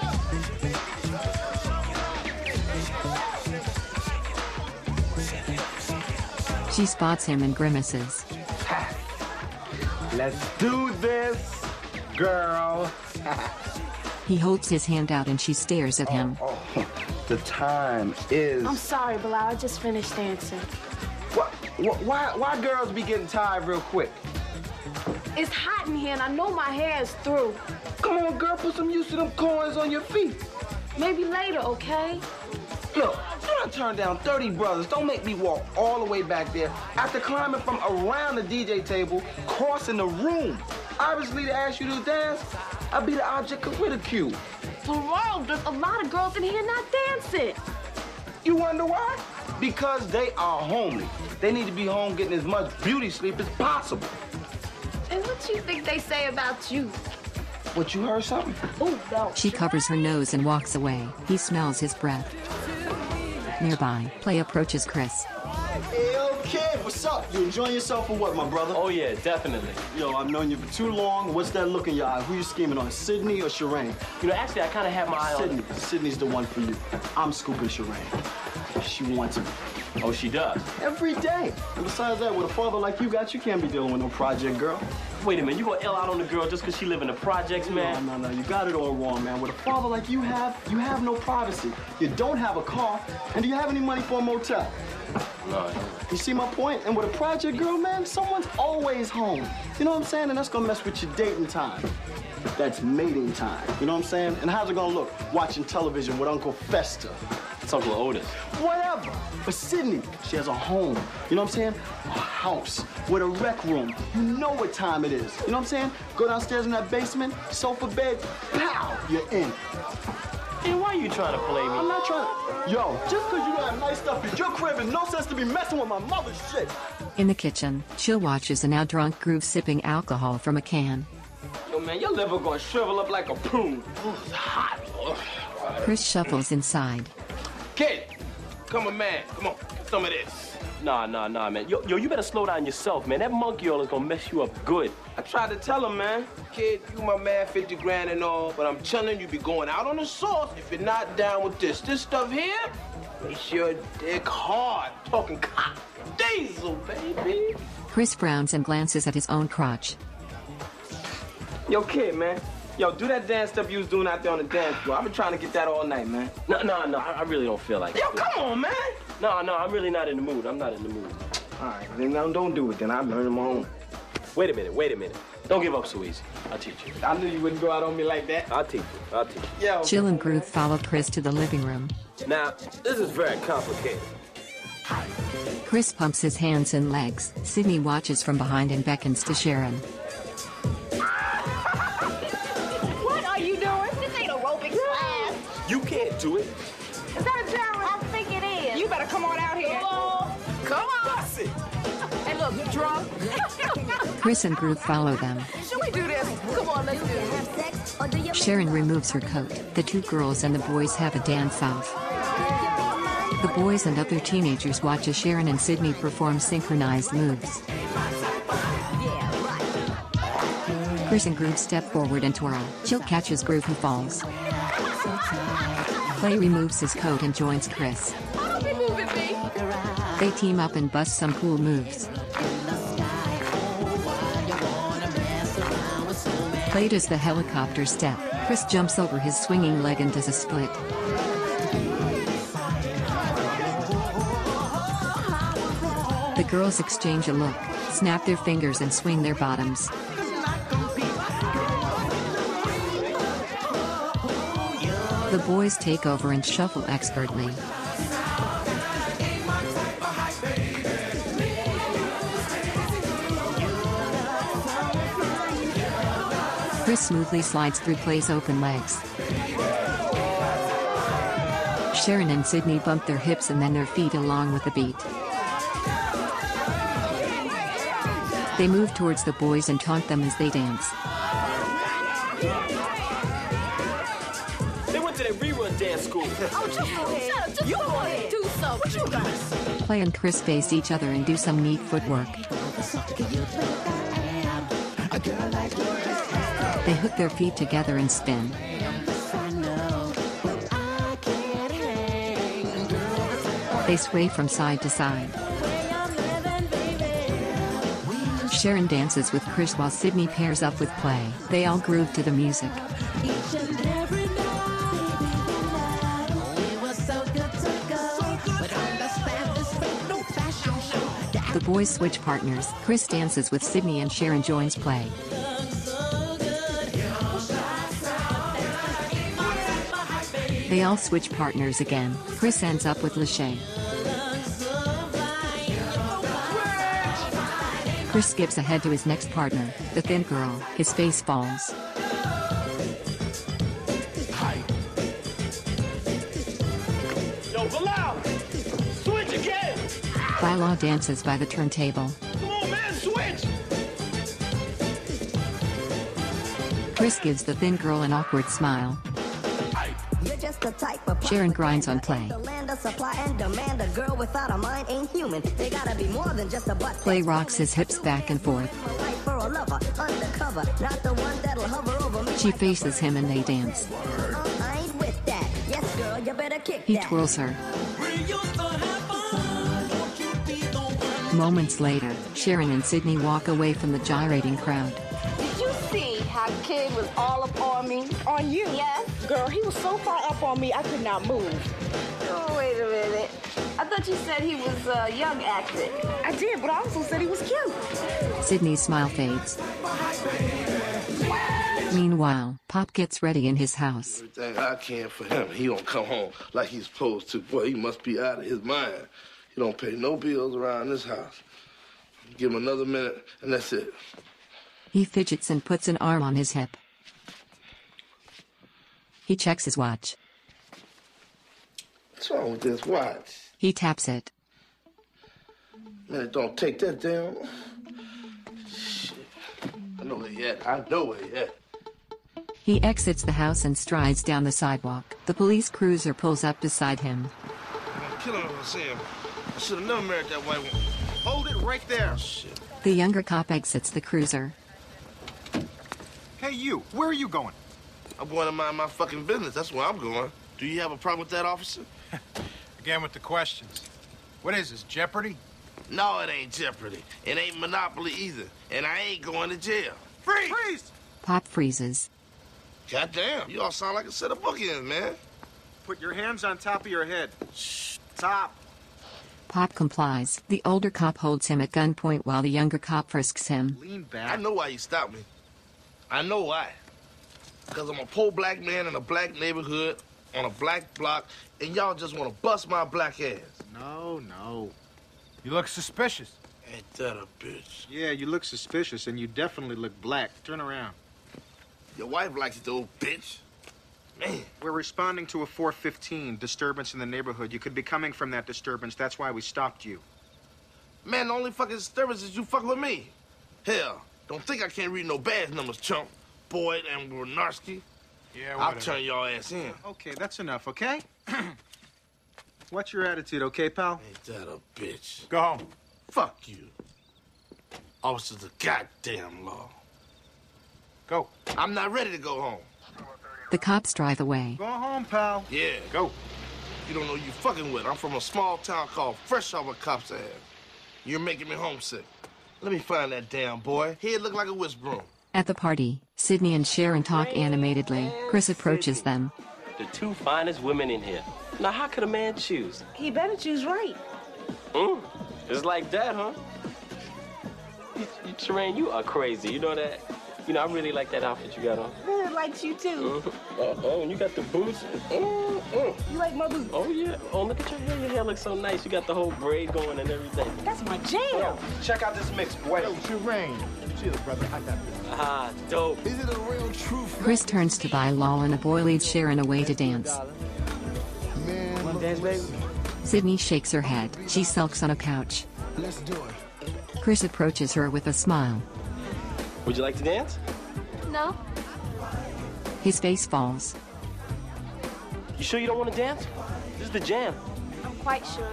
She spots him and grimaces. Let's do this, girl. He holds his hand out and she stares at him. The time is... I'm sorry, Bilal. I just finished dancing. Why girls be getting tired real quick? It's hot in here, and I know my hair is through. Come on, girl, put some use to them coins on your feet. Maybe later, okay? Look, I turned down 30 brothers. Don't make me walk all the way back there after climbing from around the DJ table, crossing the room. Obviously, to ask you to dance, I'd be the object of ridicule. For real, there's a lot of girls in here not dancing. You wonder why? Because they are homely. They need to be home getting as much beauty sleep as possible. And what you think they say about you? What, you heard something? Oh, no. She covers her nose and walks away. He smells his breath. Nearby, Play approaches Chris. Hey, yo, kid, what's up? You enjoying yourself or what, my brother? Oh, yeah, definitely. Yo, I've known you for too long. What's that look in your eye? Who you scheming on, Sydney or Shireen? You know, actually, I kind of have my eye Sydney. Sydney's the one for you. I'm scooping Shireen. She wants me. Oh, she does? Every day. And besides that, with a father like you got, you can't be dealing with no project girl. Wait a minute, you gonna ill out on the girl just because she live in the projects, man? No, you got it all wrong, man. With a father like you have no privacy. You don't have a car, and do you have any money for a motel? No. You see my point? And with a project girl, man, someone's always home. You know what I'm saying? And that's gonna mess with your dating time. That's mating time. You know what I'm saying? And how's it gonna look? Watching television with Uncle Fester. It's Uncle Otis. Whatever. But Sydney, she has a home. You know what I'm saying? A house with a rec room. You know what time it is. You know what I'm saying? Go downstairs in that basement, sofa bed, pow, you're in. Hey, why are you trying to play me? I'm not trying to. Yo, just because you got nice stuff at your crib, it's no sense to be messing with my mother's shit. In the kitchen, Chill watches a now drunk Groove sipping alcohol from a can. Yo, man, your liver gonna shrivel up like a prune. Oh, it's hot. Chris shuffles inside. Kid, come on, man. Come on, get some of this. Nah, man. Yo, you better slow down yourself, man. That monkey oil is gonna mess you up good. I tried to tell him, man. Kid, you my man, 50 grand and all, but I'm telling you, be going out on the sauce if you're not down with this. This stuff here makes your dick hard. Talking cock diesel, baby. Chris frowns and glances at his own crotch. Yo, kid, man. Yo, do that dance stuff you was doing out there on the dance floor. I've been trying to get that all night, man. No, I really don't feel like it. Yo, come on, man. No, I'm really not in the mood. I'm not in the mood. All right, then don't do it then. I'll learn them home. Wait a minute. Don't give up so easy. I'll teach you. I knew you wouldn't go out on me like that. I'll teach you. Yo. Chill and Groove follow Chris to the living room. Now, this is very complicated. Chris pumps his hands and legs. Sydney watches from behind and beckons to Sharon. What are you doing? This ain't aerobics class. You can't do it. Is that a terrorist? I think it is. You better come on out here. Come on. That's it. Hey, look, you drunk? Chris and Groove follow them. Should we do this? Come on, let's do it. Sharon removes her coat. The two girls and the boys have a dance-off. The boys and other teenagers watch as Sharon and Sydney perform synchronized moves. Chris and Groove step forward and twirl. Chill catches Groove who falls. Clay removes his coat and joins Chris. Don't be moving me. They team up and bust some cool moves. Played as the helicopter step, Chris jumps over his swinging leg and does a split. The girls exchange a look, snap their fingers and swing their bottoms. The boys take over and shuffle expertly. Chris smoothly slides through Clay's open legs. Sharon and Sydney bump their hips and then their feet along with the beat. They move towards the boys and taunt them as they dance. They went to their rerun dance school. Oh, just go ahead. Shut up. Just you go ahead. Do something. What you got? Clay and Chris face each other and do some neat footwork. They hook their feet together and spin. They sway from side to side. Sharon dances with Chris while Sydney pairs up with Clay. They all groove to the music. The boys switch partners. Chris dances with Sydney and Sharon joins Clay. They all switch partners again. Chris ends up with Lachey. Chris skips ahead to his next partner, the thin girl. His face falls. Yo, Bilal! Switch again! Bilal dances by the turntable. Come on, man, switch! Chris gives the thin girl an awkward smile. Sharon grinds on Clay. Clay rocks his hips back and forth. She faces him and they dance. He twirls her. Moments later, Sharon and Sydney walk away from the gyrating crowd. Did you see how Kid was all up on me? On you? Yes. Girl, he was so far up on me, I could not move. Oh, wait a minute. I thought you said he was young acting. I did, but I also said he was cute. Sydney's smile fades. Meanwhile, Pop gets ready in his house. Everything I can for him. He don't come home like he's supposed to. Boy, he must be out of his mind. He don't pay no bills around this house. Give him another minute, and that's it. He fidgets and puts an arm on his hip. He checks his watch. What's wrong with this watch? He taps it. Man, it don't take that down. Shit. I know where he at. I know where he at. He exits the house and strides down the sidewalk. The police cruiser pulls up beside him. I'm gonna kill him if I see him. I should have never married that white woman. Hold it right there. Oh, shit. The younger cop exits the cruiser. Hey, you. Where are you going? I'm going to mind my fucking business. That's where I'm going. Do you have a problem with that, officer? Again with the questions. What is this, Jeopardy? No, it ain't Jeopardy. It ain't Monopoly either. And I ain't going to jail. Freeze! Freeze! Pop freezes. Goddamn, you all sound like a set of bookends, man. Put your hands on top of your head. Shh, top. Pop complies. The older cop holds him at gunpoint while the younger cop frisks him. Lean back. I know why you stopped me. I know why. Because I'm a poor black man in a black neighborhood on a black block, and y'all just want to bust my black ass. No. You look suspicious. Ain't that a bitch? Yeah, you look suspicious, and you definitely look black. Turn around. Your wife likes it, old bitch. Man. We're responding to a 415 disturbance in the neighborhood. You could be coming from that disturbance. That's why we stopped you. Man, the only fucking disturbance is you fucking with me. Hell, don't think I can't read no badge numbers, chump. Boyd and Warnarski. Yeah, I'll turn y'all ass in. Okay, that's enough, okay? What's your attitude, okay, pal? Ain't that a bitch? Go home. Fuck you. Officers of goddamn law. Go. I'm not ready to go home. The cops drive away. Go home, pal. Yeah. Go. You don't know who you fucking with. I'm from a small town called Fresh Off a Cop's ass. You're making me homesick. Let me find that damn boy. He'd look like a whisk broom. At the party, Sydney and Sharon talk animatedly. Chris approaches them. The two finest women in here. Now, how could a man choose? He better choose right. It's like that, huh? Shireen, you are crazy. You know that? You know, I really like that outfit you got on. Man likes you too. Oh, and you got the boots. You like my boots? Oh, yeah. Oh, look at your hair. Your hair looks so nice. You got the whole braid going and everything. That's my jam. Check out this mix. Wait. Yo, Shireen. Chill, brother. I got this. Ah, dope. Is it a real truth? Chris turns to Bilal and the boy leads Sharon away to dance. Man, wanna dance, baby? Sydney shakes her head. She sulks on a couch. Let's do it. Chris approaches her with a smile. Would you like to dance? No. His face falls. You sure you don't want to dance? This is the jam. I'm quite sure.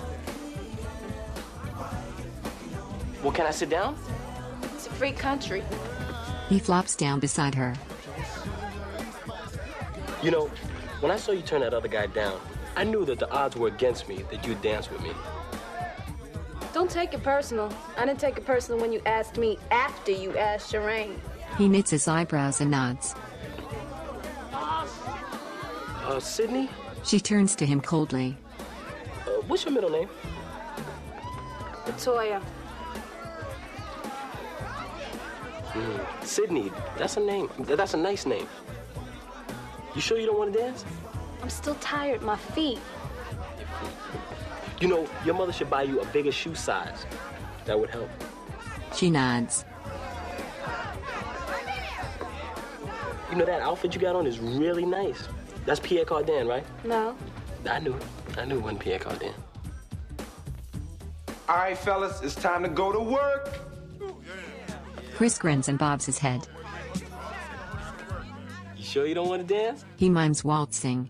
Well, can I sit down? It's a free country. He flops down beside her. You know, when I saw you turn that other guy down, I knew that the odds were against me that you'd dance with me. Don't take it personal. I didn't take it personal when you asked me after you asked Shireen. He knits his eyebrows and nods. Sydney? She turns to him coldly. What's your middle name? Latoya. Sydney, that's a name. That's a nice name. You sure you don't want to dance? I'm still tired. My feet. You know, your mother should buy you a bigger shoe size. That would help. She nods. You know, that outfit you got on is really nice. That's Pierre Cardin, right? No. I knew it wasn't Pierre Cardin. All right, fellas, it's time to go to work. Chris grins and bobs his head. You sure you don't want to dance? He mimes waltzing.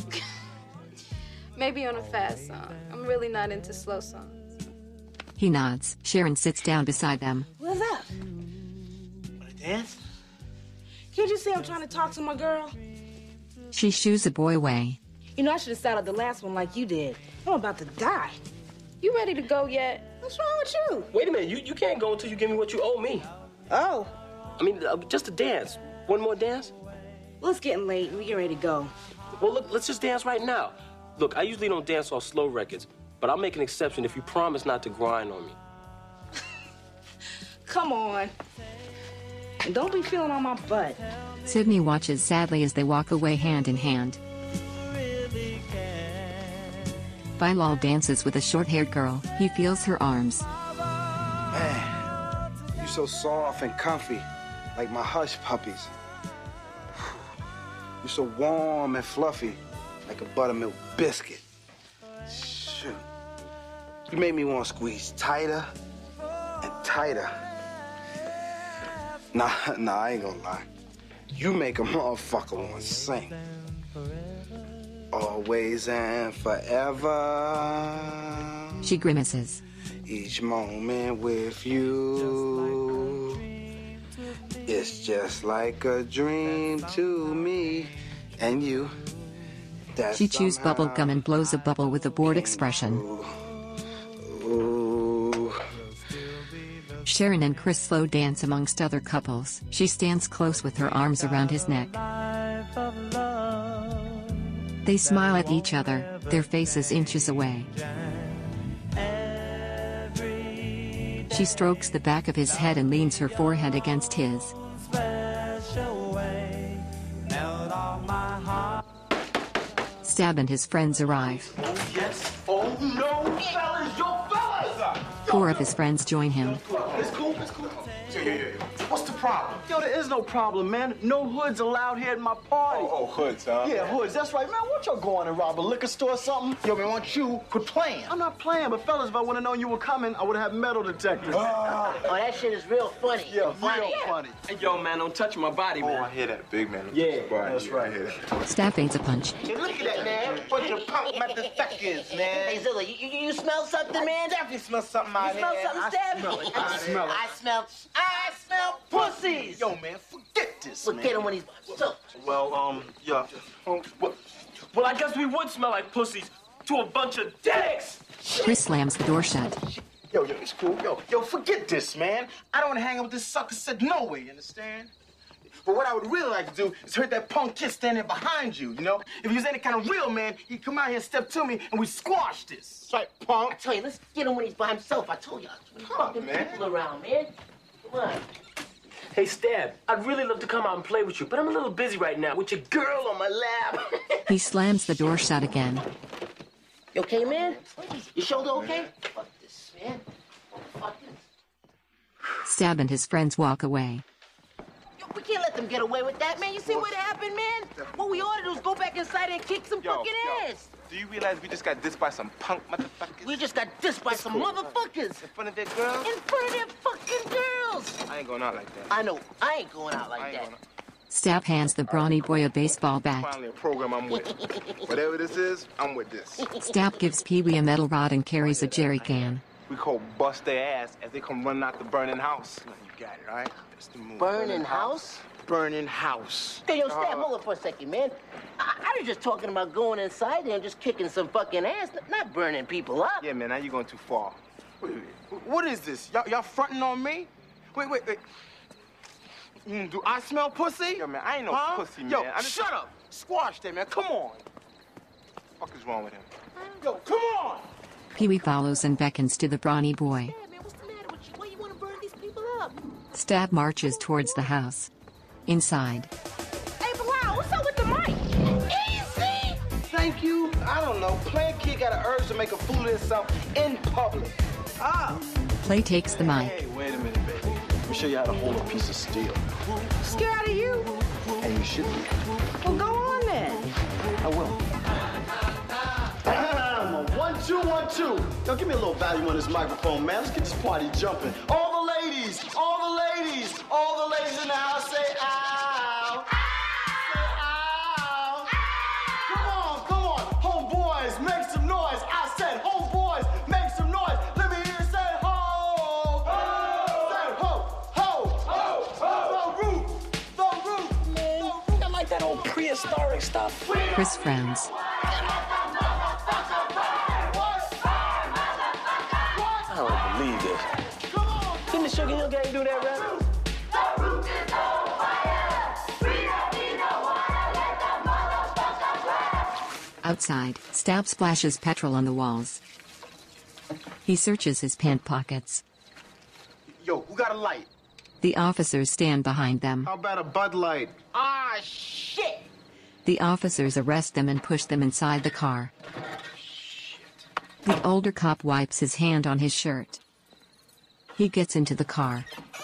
Maybe on a fast song. I'm really not into slow songs. He nods. Sharon sits down beside them. What's up? Want to dance? Can't you see I'm trying to talk to my girl? She shoos the boy away. You know, I should have started the last one like you did. I'm about to die. You ready to go yet? What's wrong with you? Wait a minute, you can't go until you give me what you owe me. Oh. I mean, just a dance. One more dance? Well, it's getting late. We get ready to go. Well, look, let's just dance right now. Look, I usually don't dance off slow records, but I'll make an exception if you promise not to grind on me. Come on. And don't be feeling on my butt. Sydney watches sadly as they walk away hand in hand. Bilal dances with a short-haired girl. He feels her arms. Man, you're so soft and comfy, like my hush puppies. You're so warm and fluffy, like a buttermilk biscuit. Shoot. You make me want to squeeze tighter and tighter. Nah, I ain't gonna lie. You make a motherfucker want to sing. Always and forever. She grimaces. Each moment with you. It's just like a dream to me and you. She chews bubble gum and blows a bubble with a bored expression. Ooh. Sharon and Chris slow dance amongst other couples. She stands close with her arms around his neck. They smile at each other, their faces inches away. She strokes the back of his head and leans her forehead against his. Stab and his friends arrive. Oh, yes. Oh, no, fellas, yo, fellas! 4 of his friends join him. It's cool. Yeah. What's the problem? Yo, there is no problem, man. No hoods allowed here at my party. Oh, hoods, huh? Yeah, hoods. That's right, man. What y'all going and rob a liquor store or something? Yo, man, why don't you quit playing? I'm not playing, but fellas, if I would have known you were coming, I would have had metal detectors. Oh, that shit is real funny. Yeah, real funny. Hey, yo, man, don't touch my body, man. Oh, I hear that, big man. Yeah, that's right. I hear that. Stab ain't a punch. Hey, look at that, man. Bunch of punk motherfuckers, man. Hey, Zilla, you smell something, man? Definitely smell something out You here. smell something, Stab? I smell pussies. Yo, man, forget this, Look, man. get him when he's so. Well, yeah. Well, I guess we would smell like pussies to a bunch of dicks! Chris slams the door shut. Yo, it's cool. Yo, forget this, man. I don't want to hang out with this sucker said no way, you understand? But what I would really like to do is hurt that punk kid standing behind you, you know? If he was any kind of real man, he'd come out here and step to me and we'd squash this. Right, punk. I tell you, let's get him when he's by himself. I told you, there's fucking people around, man. Come on. Hey, Stab, I'd really love to come out and play with you, but I'm a little busy right now with your girl on my lap. He slams the door shut again. You okay, man? Your shoulder okay? Fuck this, man. Fuck this. Stab and his friends walk away. Yo, we can't let them get away with that, man. You see what happened, man? What we ought to do is go back inside and kick some fucking ass. Do you realize we just got dissed by some punk motherfuckers? We just got dissed by some motherfuckers. In front of their girls? In front of their fucking girls. I ain't going out like that. I know. I ain't going out like that. Stab hands the brawny boy a baseball bat. Finally a program I'm with. Whatever this is, I'm with this. Stab gives Pee-wee a metal rod and carries a jerry can. We call bust their ass as they come running out the burning house. You got it, all right? That's the move. Burning house? Burning house. Hey, yo, Stab, hold on for a second, man. I was just talking about going inside there and just kicking some fucking ass, not burning people up. Yeah, man, now you're going too far. Wait. What is this? Y'all fronting on me? Wait. Do I smell pussy? Yo, man, I ain't no pussy, man. Yo, shut up. Squash that, man. Come on. What the fuck is wrong with him? Yo, come on. Pee-wee follows and beckons to the brawny boy. Yeah, man, what's the matter with you? Why you want to burn these people up? Stab marches towards the house. Inside. Hey, Bilal, what's up with the mic? Easy! Thank you. I don't know. Plain kid got an urge to make a fool of himself in public. Play takes the mic. Hey, wait a minute, baby. Let me show you how to hold a piece of steel. Scared of you? And you should be. Well, go on then. I will. 1, 2, 1, 2. Yo, give me a little value on this microphone, man. Let's get this party jumping. All the ladies in the house say ow. Say ow. Come on. Homeboys, make some noise. I said homeboys, make some noise. Let me hear you say ho. Say ho. The roof. Man, I like that old prehistoric stuff. Chris Friends. I don't believe this. Didn't the Sugar Hill Gang do that rap? Outside, Stab splashes petrol on the walls. He searches his pant pockets. Yo, who got a light? The officers stand behind them. How about a Bud Light? Ah, shit! The officers arrest them and push them inside the car. The older cop wipes his hand on his shirt. He gets into the car.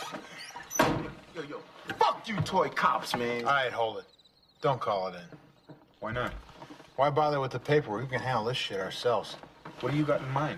Yo, fuck you toy cops, man. All right, hold it. Don't call it in. Why not? Why bother with the paperwork? We can handle this shit ourselves. What do you got in mind?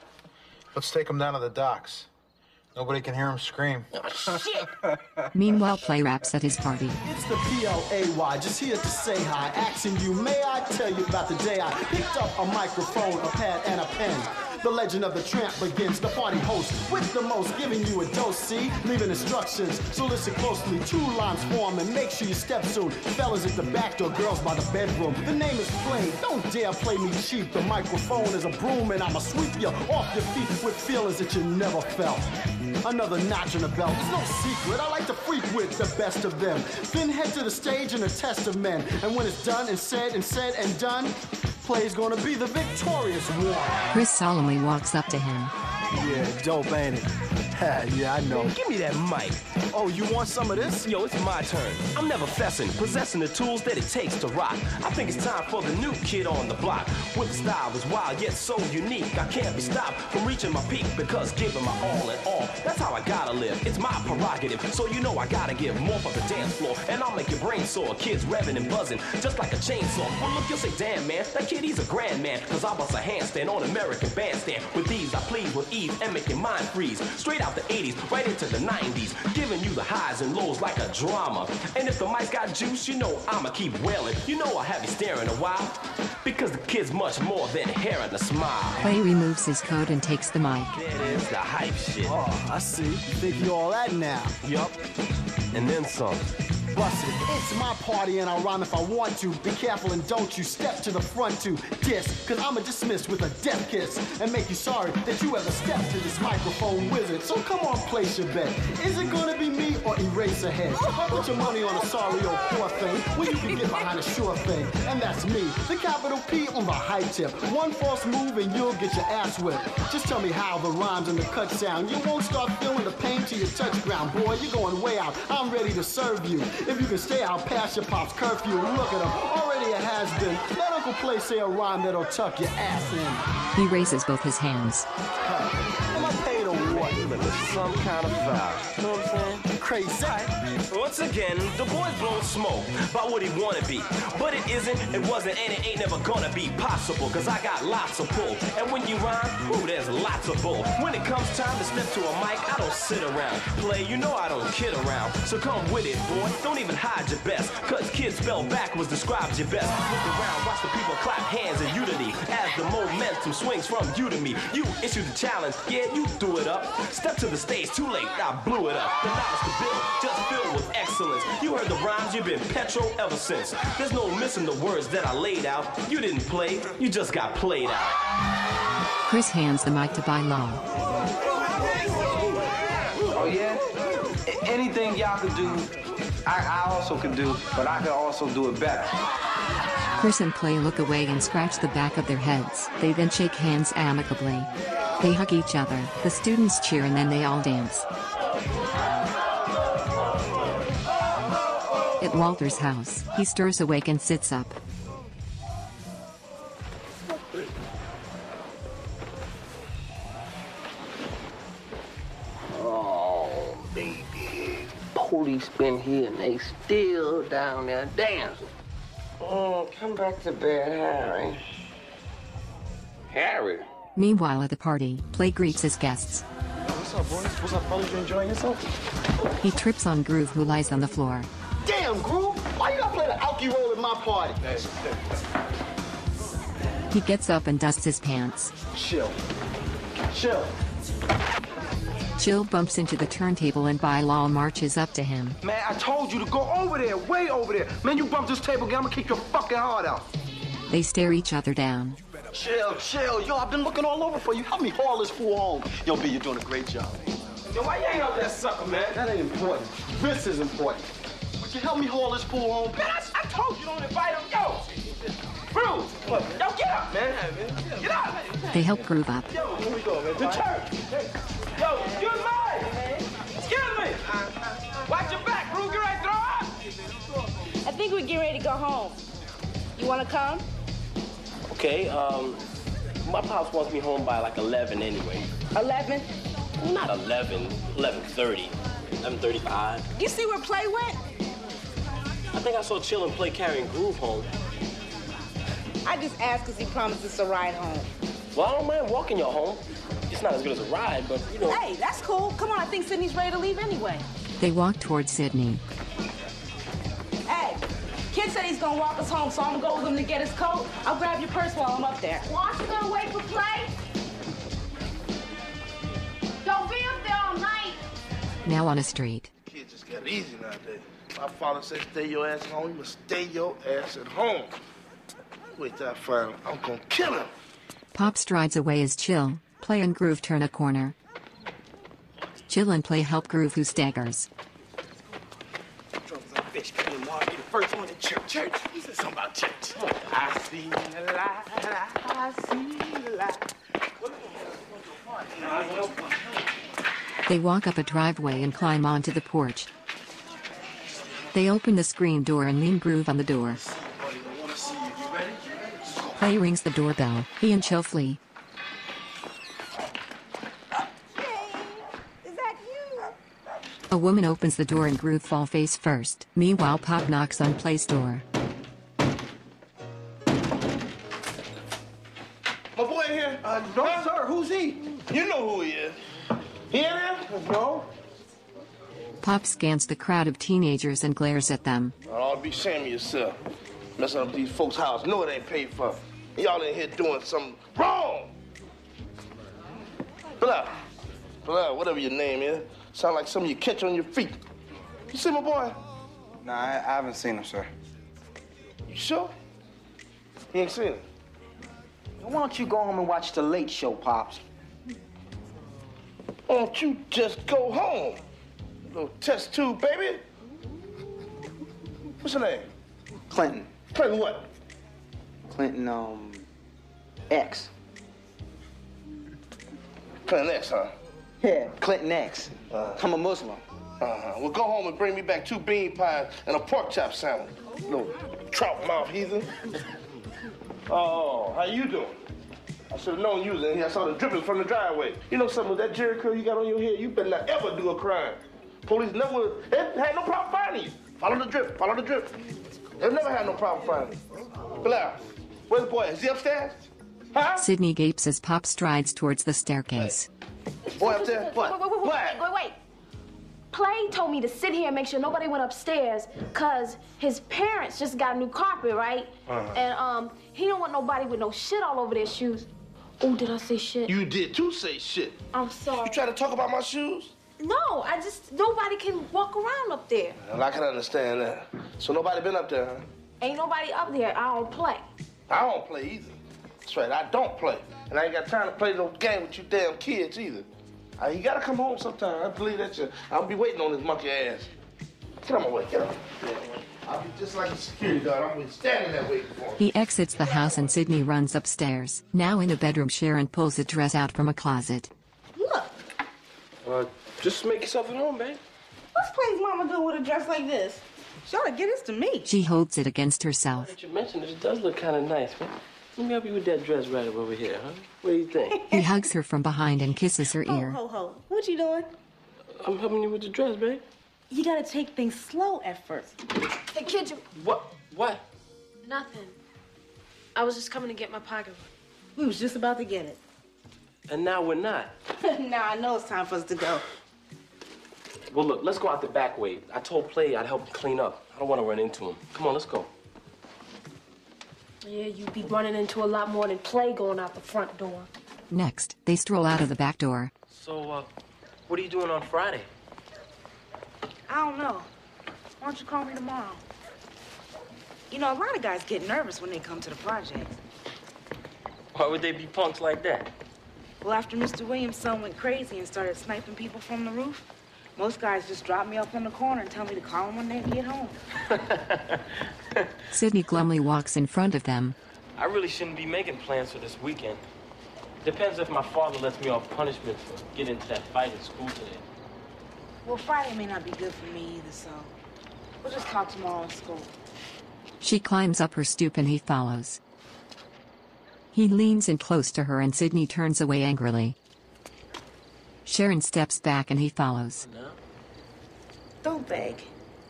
Let's take him down to the docks. Nobody can hear him scream. Oh, shit! Meanwhile, Play raps at his party. It's the PLAY, just here to say hi. Asking you, may I tell you about the day I picked up a microphone, a pad, and a pen. The legend of the tramp begins, the party host with the most, giving you a dose, see? Leaving instructions, so listen closely. 2 lines form and make sure you step soon. Fellas at the back door, girls by the bedroom. The name is Play, don't dare play me cheap. The microphone is a broom and I'ma sweep you off your feet with feelings that you never felt. Another notch in the belt, it's no secret. I like to freak with the best of them. Then head to the stage and a test of men. And when it's done and said and done, Play's gonna be the victorious one. Chris solemnly walks up to him. Yeah, dope, ain't it? Yeah, I know. Give me that mic. Oh, you want some of this? Yo, it's my turn. I'm never fessing, possessing the tools that it takes to rock. I think it's time for the new kid on the block. With a style that's wild yet so unique, I can't be stopped from reaching my peak because giving my all and all, that's how I gotta live. It's my prerogative, so you know I gotta give more for the dance floor. And I'll make your brain sore, kids revving and buzzing, just like a chainsaw. Well, look, you'll say, damn, man, that kid, he's a grand man. Cause I bust a handstand on American Bandstand. With these, I please with ease and make your mind freeze. Straight out the 80s, right into the 90s, giving you the highs and lows like a drama. And if the mic's got juice, you know I'ma keep wailing. You know I'll have you staring a while, because the kid's much more than hair and a smile. Play removes his coat and takes the mic. That is the hype shit. Oh, I see. You think you all that now? Yup. And then some. Bust it. It's my party and I'll rhyme if I want to. Be careful and don't you step to the front to diss, cause I'ma dismiss with a death kiss and make you sorry that you ever stepped to this microphone wizard. So come on, place your bet. Is it gonna be me or or Eraserhead. Put your money on a sorry old poor thing when you can get behind a sure thing. And that's me, the capital P on the high tip. One false move and you'll get your ass whipped. Just tell me how the rhymes and the cut sound. You won't start feeling the pain till you touch ground. Boy, you're going way out. I'm ready to serve you. If you can stay out past your pop's curfew, look at him. Already it has been. Let Uncle Play say a rhyme that'll tuck your ass in. He raises both his hands. Am I paid or what? Some kind of foul. You know what I'm saying? Crazy. Once again, the boy's blowing smoke about what he wanna be. But it isn't, it wasn't, and it ain't never gonna be possible. Cause I got lots of pull. And when you rhyme, ooh, there's lots of bull. When it comes time to step to a mic, I don't sit around. Play, you know I don't kid around. So come with it, boy. Don't even hide your best. Cause kids spelled backwards describes your best. Look around, watch the people clap hands in unity. As the momentum swings from you to me. You issue the challenge, yeah, you threw it up. Step to the stage, too late, I blew it up. The knowledge to build, just filled with excellence. You heard the rhymes, you've been petro ever since. There's no missing the words that I laid out. You didn't play, you just got played out. Chris hands the mic to Bilal. Oh, yeah? Anything y'all could do, I also could do, but I could also do it better. Chris and Play look away and scratch the back of their heads. They then shake hands amicably. They hug each other, the students cheer, and then they all dance. At Walter's house, he stirs awake and sits up. Oh, baby. Police been here and they still down there dancing. Oh, come back to bed, Harry. Harry? Meanwhile at the party, Play greets his guests. What's up, boys? What's up, fellas? You enjoying yourself? He trips on Groove, who lies on the floor. Damn, Groove! Why you gotta play the alky role at my party? He gets up and dusts his pants. Chill. Chill. Chill bumps into the turntable and Bilal marches up to him. Man, I told you to go over there, way over there. Man, you bump this table again, I'm gonna kick your fucking heart out. They stare each other down. Chill, chill. Yo, I've been looking all over for you. Help me haul this fool home. Yo, B, you're doing a great job. Yo, why you ain't up that sucker, man? That ain't important. This is important. Would you help me haul this fool home? Man, I told you don't invite him. Yo! Bruce! Yo, get up, man. Get up! They help Groove up. Yo, here we go, man. To church. Yo, excuse me! Excuse me! Watch your back, Groove. Get ready to throw up! I think we're getting ready to go home. You want to come? Okay, my pops wants me home by like 11 anyway. 11? Not 11, 11:30, 11:35. You see where Play went? I think I saw Chill and Play carrying Groove home. I just asked because he promised us a ride home. Well, I don't mind walking y'all home. It's not as good as a ride, but you know. Hey, that's cool. Come on, I think Sydney's ready to leave anyway. They walk towards Sydney. Hey, Kid said he's gonna walk us home, so I'm gonna go with him to get his coat. I'll grab your purse while I'm up there. Watch gonna wait for Play? Don't be up there all night. Now on a street. Kids just got easy nowadays. My father said stay your ass at home, you must stay your ass at home. Wait till I find him. I'm gonna kill him. Pop strides away as Chill, Play, and Groove turn a corner. Chill and Play help Groove, who staggers. Fish came water, be the first one to church. He said something about church. I see the light, I see the light. They walk up a driveway and climb onto the porch. They open the screen door and lean Groove on the door. Play rings the doorbell. He and Chill flee. A woman opens the door and Groove fall face first. Meanwhile, Pop knocks on Play's door. My boy here? No, sir. Who's he? You know who he is. He in there? No. Pop scans the crowd of teenagers and glares at them. I ought to be ashamed of yourself. Messing up these folks' house. Know it ain't paid for. Y'all in here doing something wrong. Blah. Whatever your name is. Sound like something you catch on your feet. You see my boy? Nah, I haven't seen him, sir. You sure? He ain't seen him. Why don't you go home and watch The Late Show, Pops? Why don't you just go home? Little test tube, baby. What's your name? Clinton. Clinton what? Clinton, X. Clinton X, huh? Yeah, Clinton X. I'm a Muslim. Well, go home and bring me back 2 bean pies and a pork chop sandwich. Little trout mouth heathen. Oh, how you doing? I should have known you was in here. I saw the drippings from the driveway. You know something with that Jerry curl you got on your head? You better not ever do a crime. Police never had no problem finding you. Follow the drip, follow the drip. They've never had no problem finding you. Blair, where's the boy? Is he upstairs? Huh? Sidney gapes as Pop strides towards the staircase. Boy up there? What? Wait. Play told me to sit here and make sure nobody went upstairs, cause his parents just got new carpet, right? And he don't want nobody with no shit all over their shoes. Oh, did I say shit? You did too say shit. I'm sorry. You try to talk about my shoes? No, nobody can walk around up there. Well, I can understand that. So nobody been up there, huh? Ain't nobody up there. I don't play. I don't play either. That's right, I don't play. And I ain't got time to play no game with you damn kids either. You gotta come home sometime. I believe that you. I'll be waiting on this monkey ass. Get on my way, get on. I'll be just like a security guard. I'm gonna be standing there waiting for him. He exits the house and Sidney runs upstairs. Now in the bedroom, Sharon pulls a dress out from a closet. Look. Just make yourself at home, babe. What's Clay's mama doing with a dress like this? She ought to get this to me. She holds it against herself. That you mentioned it does look kind of nice, man. Let me help you with that dress right over here, huh? What do you think? He hugs her from behind and kisses her ear. Ho. What you doing? I'm helping you with the dress, babe. You gotta take things slow at first. Hey, kid, you... What? Nothing. I was just coming to get my pocketbook. We was just about to get it. And now we're not. Now I know it's time for us to go. Well, look, let's go out the back way. I told Play I'd help him clean up. I don't want to run into him. Come on, let's go. Yeah, you'd be running into a lot more than Play going out the front door. Next, they stroll out of the back door. So, what are you doing on Friday? I don't know. Why don't you call me tomorrow? You know, a lot of guys get nervous when they come to the project. Why would they be punks like that? Well, after Mr. Williams' son went crazy and started sniping people from the roof, most guys just drop me off on the corner and tell me to call them when they get home. Sidney glumly walks in front of them. I really shouldn't be making plans for this weekend. Depends if my father lets me off punishment for getting into that fight at school today. Well, Friday may not be good for me either, so we'll just talk tomorrow at school. She climbs up her stoop and he follows. He leans in close to her and Sidney turns away angrily. Sharon steps back and he follows. No. Don't beg.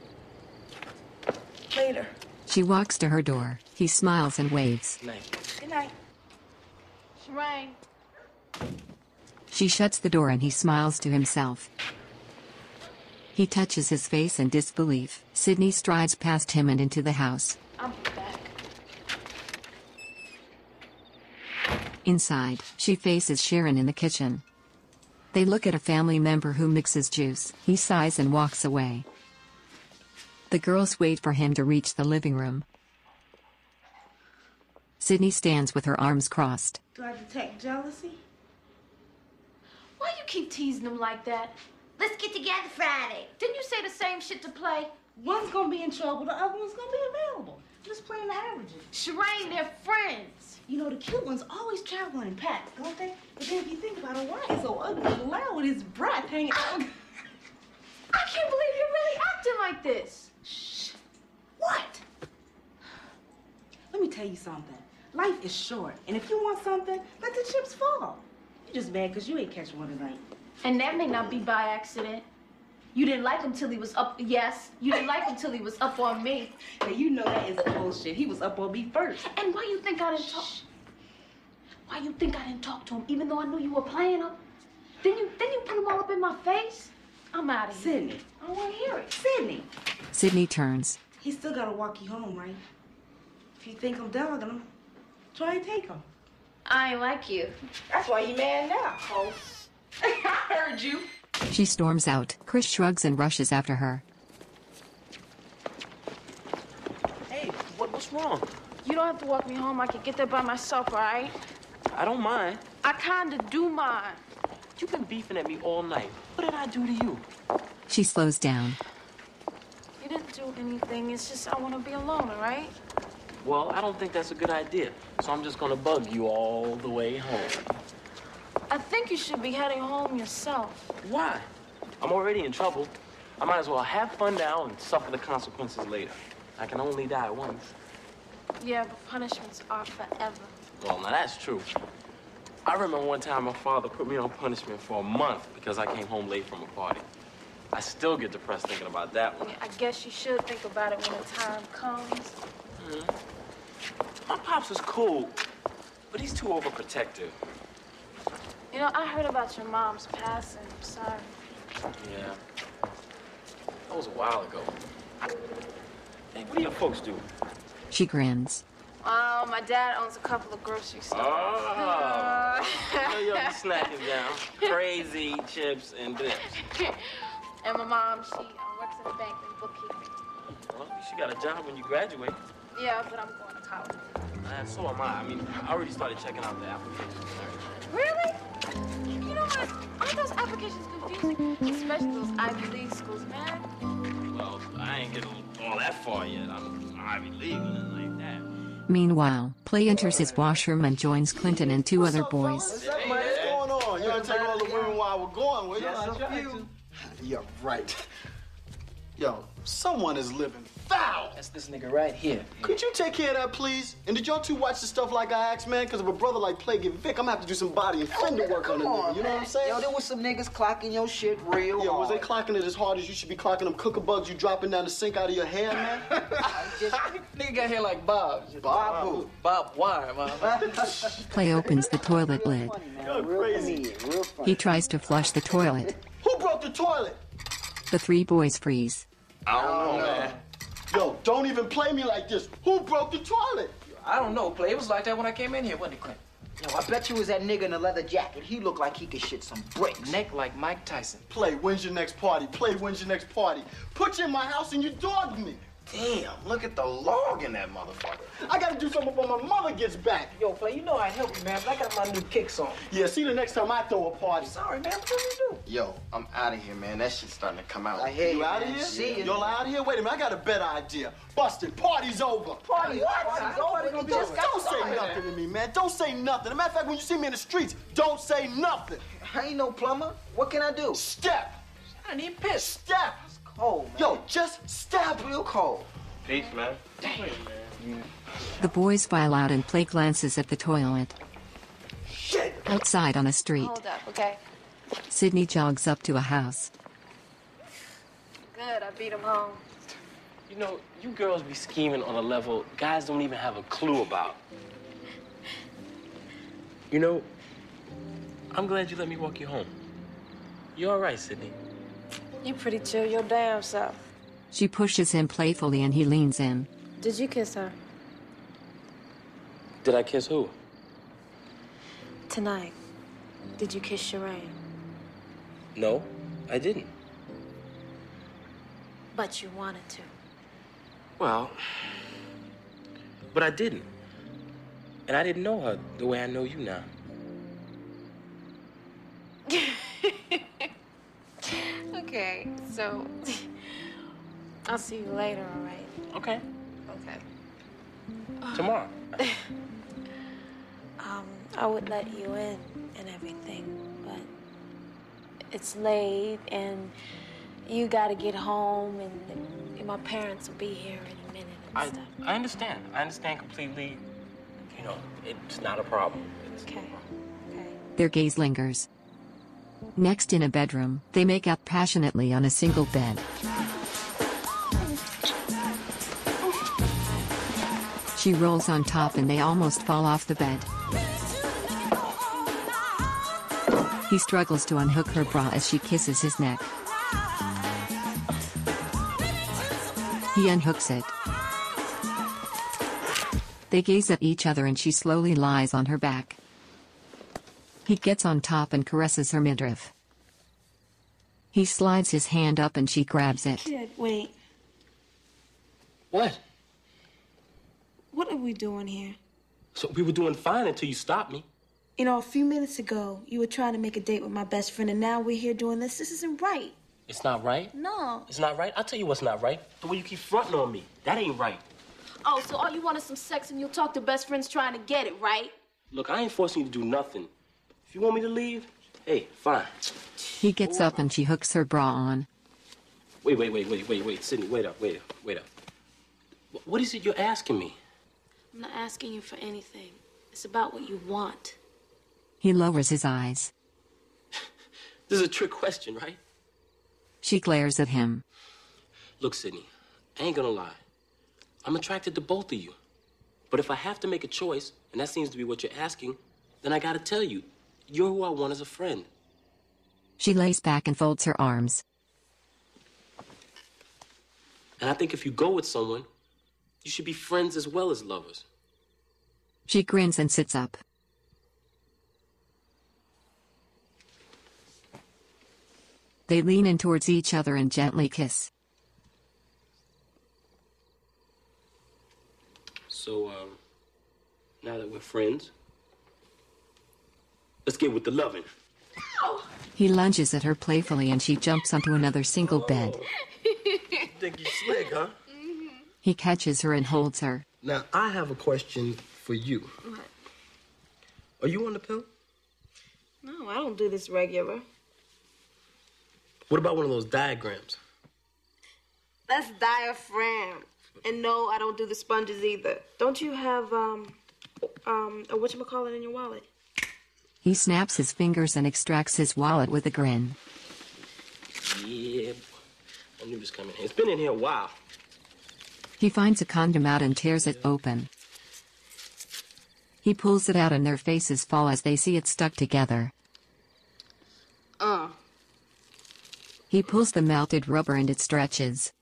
Later. She walks to her door. He smiles and waves. Good night. Shireen. She shuts the door and he smiles to himself. He touches his face in disbelief. Sidney strides past him and into the house. I'm back. Inside, she faces Sharon in the kitchen. They look at a family member who mixes juice. He sighs and walks away. The girls wait for him to reach the living room. Sidney stands with her arms crossed. Do I detect jealousy? Why you keep teasing him like that? Let's get together Friday. Didn't you say the same shit to Play? One's gonna be in trouble, the other one's gonna be available. Just playing the averages. Shireen, they're friends. You know, the cute ones always travel in packs, don't they? But then if you think about it, why is so ugly and loud with his breath hanging out? I can't believe you're really acting like this. Shh. What? Let me tell you something. Life is short, and if you want something, let the chips fall. You're just mad because you ain't catching one tonight. And that may not be by accident. You didn't like him till he was up. Yes, you didn't like him till he was up on me. Now you know that is bullshit. He was up on me first. And why you think I didn't talk? Why you think I didn't talk to him, even though I knew you were playing him? Then you put him all up in my face. I'm out of here. Sidney, I don't want to hear it. Sidney. Sidney turns. He still gotta walk you home, right? If you think I'm dogging him, try and take him. I ain't like you. That's why you mad now, ho. I heard you. She storms out. Chris shrugs and rushes after her. Hey, what's wrong? You don't have to walk me home. I can get there by myself, all right? I don't mind. I kinda do mind. You've been beefing at me all night. What did I do to you? She slows down. You didn't do anything. It's just I want to be alone, all right? Well, I don't think that's a good idea. So I'm just gonna bug you all the way home. I think you should be heading home yourself. Why? I'm already in trouble. I might as well have fun now and suffer the consequences later. I can only die once. Yeah, but punishments are forever. Well, now that's true. I remember one time my father put me on punishment for a month because I came home late from a party. I still get depressed thinking about that one. Yeah, I guess you should think about it when the time comes. My pops is cool, but he's too overprotective. You know, I heard about your mom's passing. I'm sorry. Yeah. That was a while ago. Hey, what do your folks do? She grins. My dad owns a couple of grocery stores. Oh. You'll be snacking down. Crazy chips and dips. And my mom, she works in the bank in bookkeeping. Well, she got a job when you graduate. Yeah, but I'm going to college. So am I. I mean, I already started checking out the applications. Really? You know what? Aren't those applications confusing? Especially those Ivy League schools, man. Well, I ain't getting all that far yet. I'm Ivy League and nothing like that. Meanwhile, Play enters his washroom and joins Clinton and two other boys. What's up, man? What's going on? You gonna take all the women while we're going, will you? Yes, a few. Yeah, right. Yo, someone is living foul. That's this nigga right here. Could you take care of that, please? And did y'all two watch the stuff like I asked, man? Because if a brother like Play get Vic, I'm gonna have to do some body and fender work on the nigga. You know what I'm saying? Yo, there was some niggas clocking your shit real hard. Yo, was they clocking it as hard as you should be clocking them cooker bugs you dropping down the sink out of your hair, man? Nigga got hair like Bob. Bob who? Bob Wire, man. Play opens the toilet lid. You're crazy. He tries to flush the toilet. Who broke the toilet? The three boys freeze. I don't know, man. Yo, don't even play me like this. Who broke the toilet? I don't know, Play. It was like that when I came in here, wasn't it, Clint? Yo, I bet you was that nigga in the leather jacket. He looked like he could shit some bricks. Neck like Mike Tyson. Play, when's your next party? Play, when's your next party? Put you in my house and you dogged me. Damn, look at the log in that motherfucker. I gotta do something before my mother gets back. Yo, Play, you know I'd help you, man, but I got my new kicks on. Yeah, see the next time I throw a party. Sorry, man, what do you do? Yo, I'm out of here, man. That shit's starting to come out. I hear You out of here? See you. Y'all out of here? Wait a minute, I got a better idea. Busted, party's over. Party what? Don't say nothing to me, man. Don't say nothing. As a matter of fact, when you see me in the streets, don't say nothing. I ain't no plumber. What can I do? Step. I need piss. Step. It's cold, man. Yo, just step. Real cold. Peace, man. Damn. The boys file out and Play glances at the toilet. Shit. Outside on a street, Hold up, okay? Sydney jogs up to a house. Good, I beat him home. You know, you girls be scheming on a level guys don't even have a clue about. You know, I'm glad you let me walk you home. You all right, Sydney? You pretty chill your damn self. She pushes him playfully and he leans in. Did you kiss her? Did I kiss who? Tonight. Did you kiss Shireen? No, I didn't. But you wanted to. Well, but I didn't. And I didn't know her the way I know you now. Okay, so I'll see you later, all right? Okay. Okay. Tomorrow. I would let you in and everything, but it's late and you gotta get home and my parents will be here in a minute and stuff. I understand. I understand completely. You know, it's not a problem. Okay. Their gaze lingers. Next, in a bedroom, they make out passionately on a single bed. She rolls on top and they almost fall off the bed. He struggles to unhook her bra as she kisses his neck. He unhooks it. They gaze at each other and she slowly lies on her back. He gets on top and caresses her midriff. He slides his hand up and she grabs it. Kid, wait. What? What are we doing here? So we were doing fine until you stopped me. You know, a few minutes ago, you were trying to make a date with my best friend, and now we're here doing this. This isn't right. It's not right? No. It's not right? I'll tell you what's not right. The way you keep fronting on me. That ain't right. Oh, so all you want is some sex and you'll talk to best friends trying to get it, right? Look, I ain't forcing you to do nothing. If you want me to leave, hey, fine. He gets up and she hooks her bra on. Wait, Sydney, wait up. What is it you're asking me? I'm not asking you for anything. It's about what you want. He lowers his eyes. This is a trick question, right? She glares at him. Look, Sydney, I ain't gonna lie. I'm attracted to both of you. But if I have to make a choice, and that seems to be what you're asking, then I gotta tell you, you're who I want as a friend. She lays back and folds her arms. And I think if you go with someone, you should be friends as well as lovers. She grins and sits up. They lean in towards each other and gently kiss. So, now that we're friends, let's get with the loving. He lunges at her playfully and she jumps onto another single bed. Think you slick, huh? He catches her and holds her. Now, I have a question for you. What? Are you on the pill? No, I don't do this regular. What about one of those diagrams? That's diaphragm. And no, I don't do the sponges either. Don't you have, a whatchamacallit in your wallet? He snaps his fingers and extracts his wallet with a grin. Yeah, I knew this coming here. It's been in here a while. He finds a condom out and tears it open. He pulls it out and their faces fall as they see it stuck together. He pulls the melted rubber and it stretches.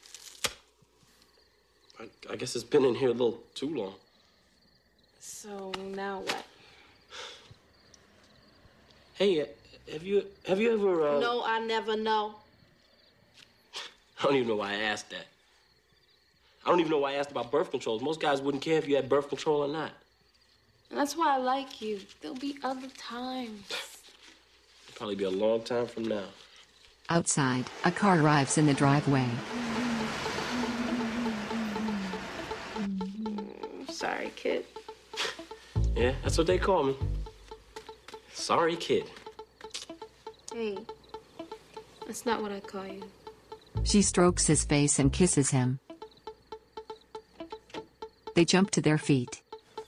I guess it's been in here a little too long. So now what? Hey, have you ever, No, I never know. I don't even know why I asked that. I don't even know why I asked about birth controls. Most guys wouldn't care if you had birth control or not. And that's why I like you. There'll be other times. It'll probably be a long time from now. Outside, a car arrives in the driveway. Sorry, kid. Yeah, that's what they call me. Sorry, kid. Hey, that's not what I call you. She strokes his face and kisses him. They jump to their feet.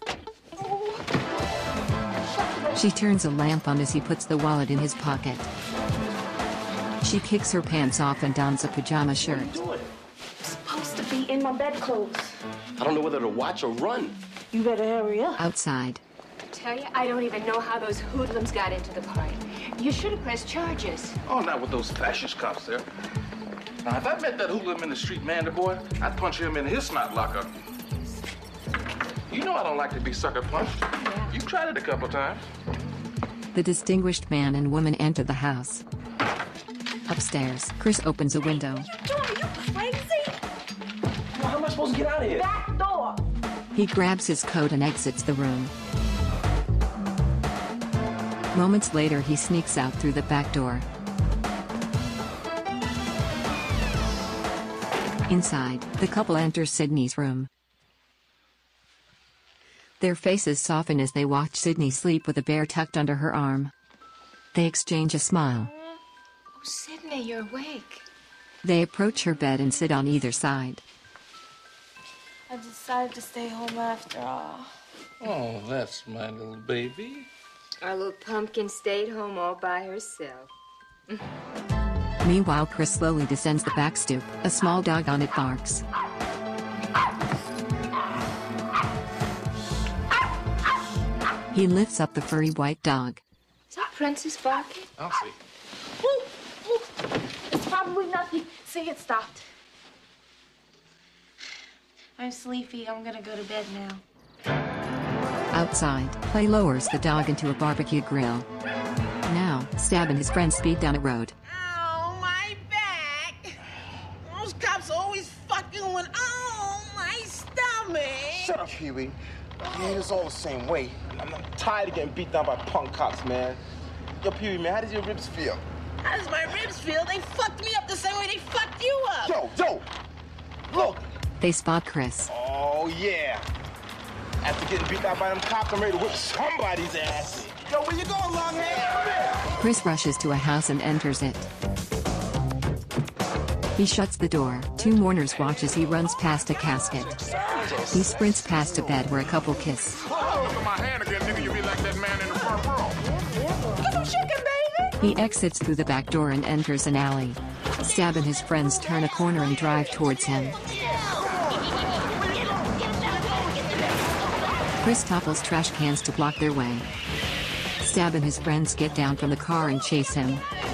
She turns a lamp on as he puts the wallet in his pocket. She kicks her pants off and dons a pajama shirt. I'm supposed to be in my bedclothes. I don't know whether to watch or run. You better hurry up. Outside. Tell you, I don't even know how those hoodlums got into the party. You should have pressed charges. Oh, not with those fascist cops there. Now, if I met that hoodlum in the street, man, the boy, I'd punch him in his snot locker. You know I don't like to be sucker punched. Yeah. You've tried it a couple times. The distinguished man and woman enter the house. Upstairs, Chris opens a window. Are you crazy? Well, how am I supposed to get out of here? Back door. He grabs his coat and exits the room. Moments later, he sneaks out through the back door. Inside, the couple enters Sydney's room. Their faces soften as they watch Sydney sleep with a bear tucked under her arm. They exchange a smile. Oh, Sydney, you're awake. They approach her bed and sit on either side. I decided to stay home after all. Oh, that's my little baby. Our little pumpkin stayed home all by herself. Meanwhile, Chris slowly descends the back stoop. A small dog on it barks. He lifts up the furry white dog. Is that Princess barking? I'll see. Ooh, ooh. It's probably nothing. See, it stopped. I'm sleepy. I'm gonna go to bed now. Outside, Clay lowers the dog into a barbecue grill. Now, Stab and his friends speed down a road. Oh, my back. Those cops always fucking with, oh, my stomach. Shut up, Pee-wee. Man, it's all the same way. I'm tired of getting beat down by punk cops, man. Yo, Pee-wee, man, how does your ribs feel? How does my ribs feel? They fucked me up the same way they fucked you up. Yo, look. They spot Chris. Oh, yeah. After getting beat out by them cops, I'm ready to whip somebody's ass. Yo, where you going, long hair? Chris rushes to a house and enters it. He shuts the door. Two mourners watch as he runs past a casket. He sprints past a bed where a couple kiss. Look at my hand again, nigga. You be like that man in the front row. Get some chicken, baby. He exits through the back door and enters an alley. Stab and his friends turn a corner and drive towards him. Chris topples trash cans to block their way. Stab and his friends get down from the car and chase him.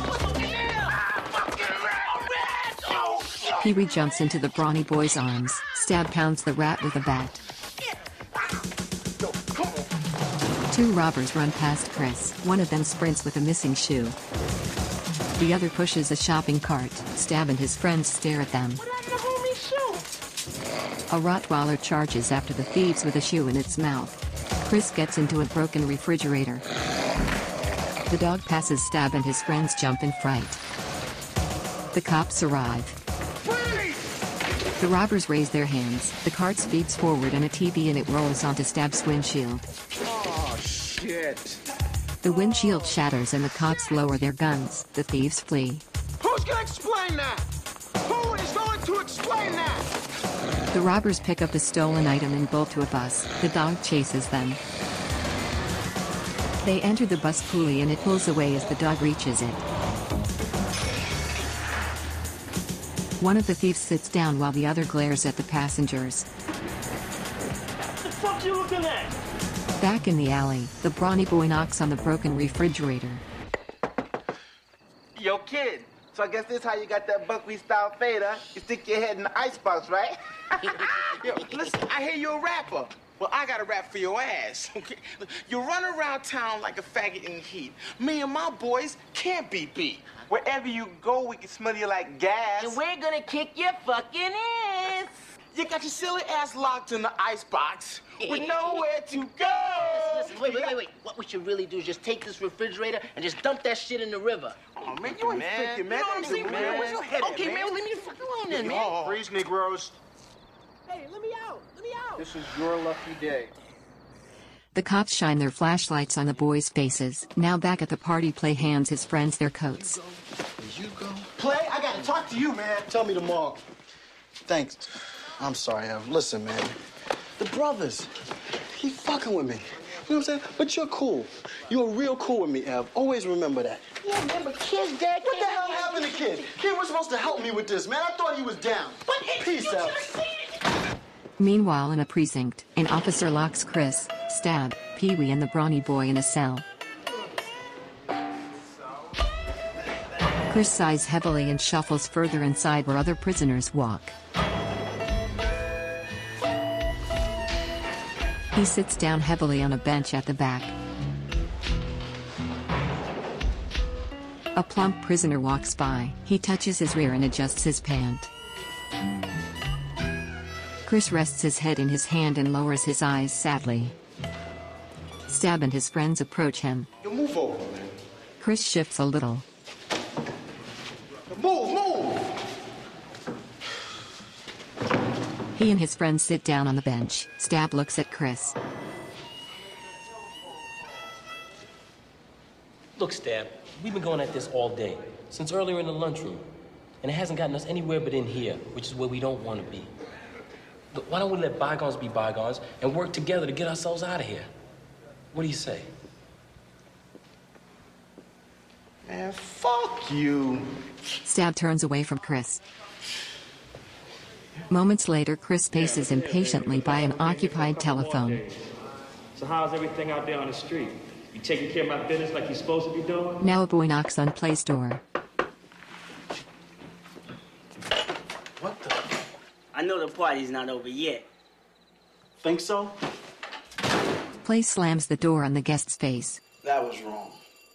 Pee-wee jumps into the brawny boy's arms. Stab pounds the rat with a bat. Two robbers run past Chris. One of them sprints with a missing shoe. The other pushes a shopping cart. Stab and his friends stare at them. A Rottweiler charges after the thieves with a shoe in its mouth. Chris gets into a broken refrigerator. The dog passes Stab and his friends jump in fright. The cops arrive. The robbers raise their hands. The cart speeds forward and a TV in it rolls onto Stab's windshield. Oh, shit. The windshield shatters and the cops lower their guns. The thieves flee. Who's gonna explain that? Who is going to explain that? The robbers pick up the stolen item and bolt to a bus. The dog chases them. They enter the bus pulley and it pulls away as the dog reaches it. One of the thieves sits down while the other glares at the passengers. What the fuck you looking at? Back in the alley, the brawny boy knocks on the broken refrigerator. Yo, kid. So I guess this is how you got that buckwheat-style fade, huh? You stick your head in the icebox, right? Yo, listen, I hear you're a rapper. Well, I got a rap for your ass, okay? You run around town like a faggot in the heat. Me and my boys can't be beat. Wherever you go, we can smell you like gas. And we're gonna kick your fucking ass. You got your silly ass locked in the icebox with nowhere to go. Listen, wait. What we should really do is just take this refrigerator and just dump that shit in the river. Oh, man, you ain't thinking, man. You know what I'm saying, man? Where's your head at, Okay, man, well, leave me the fuck alone then, man. Oh. Freeze, Negroes. Hey, let me out. This is your lucky day. The cops shine their flashlights on the boys' faces. Now back at the party, Play hands his friends their coats. You go. Play, I gotta talk to you, man. Tell me tomorrow. Thanks. I'm sorry, Ev. Listen, man. The brothers, he fucking with me. You know what I'm saying? But you're cool. You're real cool with me, Ev. Always remember that. Yeah, man, but kid's dad What the hell happened to Kid? Kid was supposed to help me with this, man. I thought he was down. But Peace out. Meanwhile, in a precinct, an officer locks Chris, Stab, Pee-wee and the brawny boy in a cell. Chris sighs heavily and shuffles further inside where other prisoners walk. He sits down heavily on a bench at the back. A plump prisoner walks by. He touches his rear and adjusts his pant. Chris rests his head in his hand and lowers his eyes sadly. Stab and his friends approach him. You move over, man. Chris shifts a little. Move! He and his friends sit down on the bench. Stab looks at Chris. Look, Stab, we've been going at this all day, since earlier in the lunchroom. And it hasn't gotten us anywhere but in here, which is where we don't want to be. Look, why don't we let bygones be bygones and work together to get ourselves out of here? What do you say? Man, fuck you. Stab turns away from Chris. Moments later, Chris paces impatiently by an occupied telephone. So how's everything out there on the street? You taking care of my business like you're supposed to be doing? Now a boy knocks on Play's door. What the? I know the party's not over yet. Think so? Play slams the door on the guest's face. That was wrong.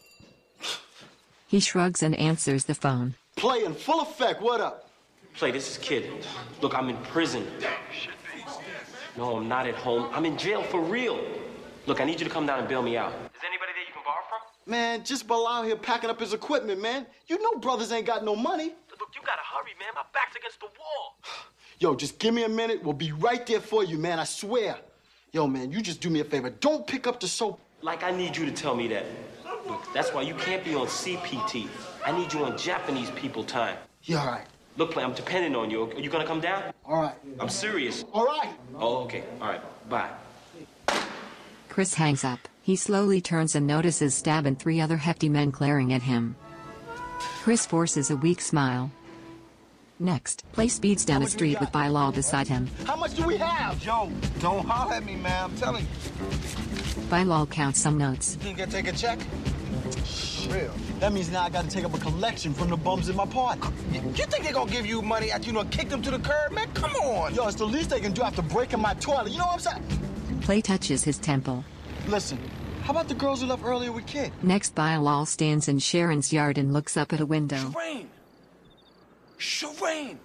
He shrugs and answers the phone. Play in full effect. What up? Play, this is Kid. Look, I'm in prison. No, I'm not at home. I'm in jail for real. Look, I need you to come down and bail me out. Is there anybody there you can borrow from? Man, just Bilal here packing up his equipment, man. You know brothers ain't got no money. Look, you gotta hurry, man. My back's against the wall. Yo, just give me a minute. We'll be right there for you, man. I swear. Yo, man, you just do me a favor. Don't pick up the soap. Like, I need you to tell me that. Look, that's why you can't be on CPT. I need you on Japanese people time. You all right? Look, Play, I'm depending on you. Are you gonna come down? All right. I'm serious. All right. Oh, okay. All right. Bye. Chris hangs up. He slowly turns and notices Stab and 3 other hefty men glaring at him. Chris forces a weak smile. Next, Play speeds down a street with Bilal beside him. How much do we have? Yo, don't holler at me, man. I'm telling you. Bilal counts some notes. You can take a check? Real. That means now I gotta take up a collection from the bums in my party. You think they're gonna give you money after you kick them to the curb, man? Come on. Yo, it's the least they can do after breaking my toilet. You know what I'm saying? Play touches his temple. Listen, how about the girls who left earlier with Kid? Next, Bilal stands in Sharon's yard and looks up at a window. Shireen! Shireen!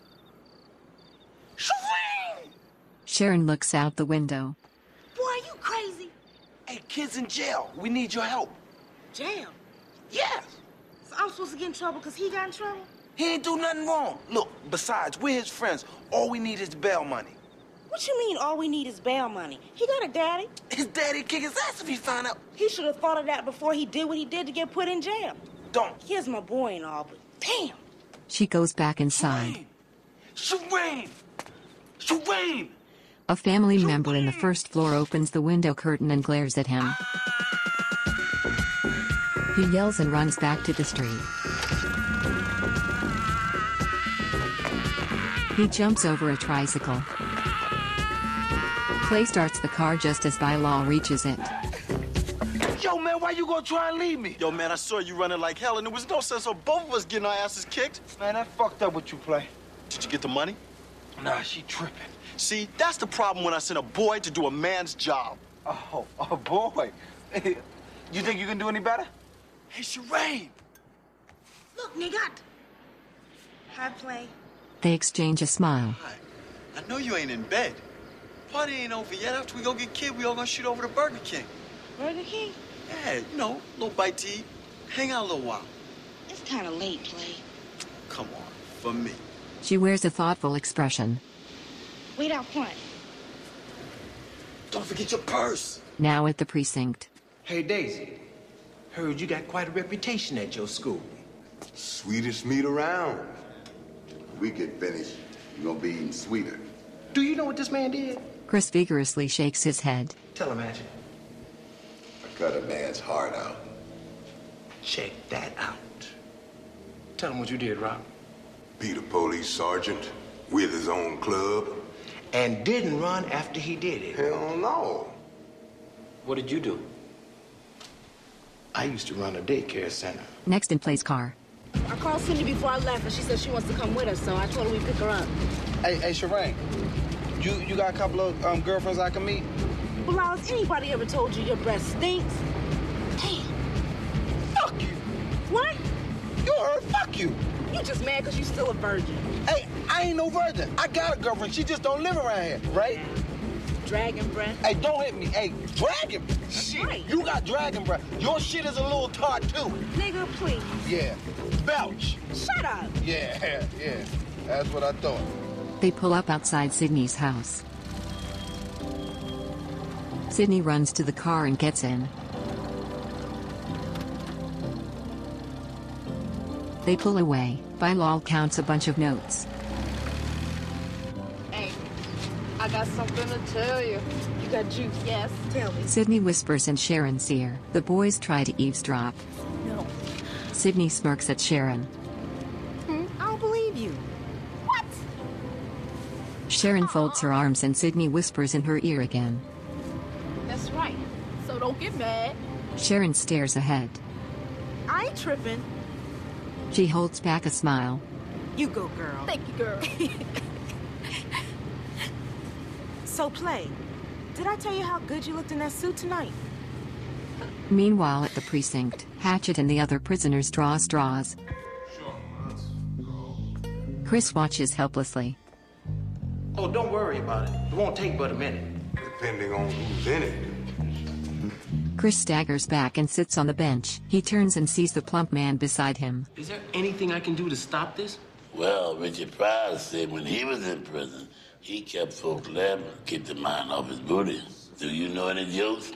Shireen! Sharon looks out the window. Boy, are you crazy? Hey, Kid's in jail. We need your help. Jail? Yes. So I'm supposed to get in trouble because he got in trouble? He ain't do nothing wrong. Look, besides, we're his friends. All we need is bail money. What you mean all we need is bail money? He got a daddy. His daddy'd kick his ass if he found out. He should have thought of that before he did what he did to get put in jail. Don't. Here's my boy and all, but damn. She goes back inside. Shireen! Shireen! A family member in the first floor opens the window curtain and glares at him. He yells and runs back to the street. He jumps over a tricycle. Play starts the car just as Bilal reaches it. Yo, man, why you gonna try and leave me? Yo, man, I saw you running like hell, and there was no sense of both of us getting our asses kicked. Man, that fucked up what you Play. Did you get the money? Nah, she tripping. See, that's the problem when I send a boy to do a man's job. Oh, a boy. You think you can do any better? Hey, Shireen! Look, nigga. Hi, Play. They exchange a smile. Hi. I know you ain't in bed. Party ain't over yet. After we go get Kid, we all gonna shoot over to Burger King. Burger King? Yeah, you know, little bite to eat. Hang out a little while. It's kind of late, Play. Come on, for me. She wears a thoughtful expression. Wait out front. Don't forget your purse. Now at the precinct. Hey, Daisy. Heard you got quite a reputation at your school. Sweetest meat around. We get finished, you're gonna be even sweeter. Do you know what this man did? Chris vigorously shakes his head. Tell him, Magic. I cut a man's heart out. Check that out. Tell him what you did, Rob. Beat a police sergeant with his own club. And didn't run after he did it. Hell no. What did you do? I used to run a daycare center. Next in Play's car. I called Cindy before I left, and she said she wants to come with us, so I told her we'd pick her up. Hey, Shireen. You got a couple of girlfriends I can meet? Well, has anybody ever told you your breath stinks? Damn. Fuck you. What? You heard, fuck you. You just mad because you still a virgin. Hey, I ain't no virgin. I got a girlfriend. She just don't live around here, right? Dragon breath. Hey, don't hit me. Hey, dragon. Shit, right. You got dragon breath. Your shit is a little tart, too. Nigga, please. Yeah. Belch. Shut up. Yeah. That's what I thought. They pull up outside Sydney's house. Sydney runs to the car and gets in. They pull away. Bilal counts a bunch of notes. Hey, I got something to tell you. You got juice, yes? Tell me. Sydney whispers in Sharon's ear. The boys try to eavesdrop. No. Sydney smirks at Sharon. I don't believe you. What? Sharon folds her arms and Sydney whispers in her ear again. That's right. So don't get mad. Sharon stares ahead. I ain't tripping. She holds back a smile. You go, girl. Thank you, girl. So, Play, did I tell you how good you looked in that suit tonight? Meanwhile at the precinct, Hatchet and the other prisoners draw straws. Chris watches helplessly. Oh, don't worry about it. It won't take but a minute. Depending on who's in it. Chris staggers back and sits on the bench. He turns and sees the plump man beside him. Is there anything I can do to stop this? Well, Richard Pryor said when he was in prison, he kept folks laughing, keep their mind off his booty. Do you know any jokes?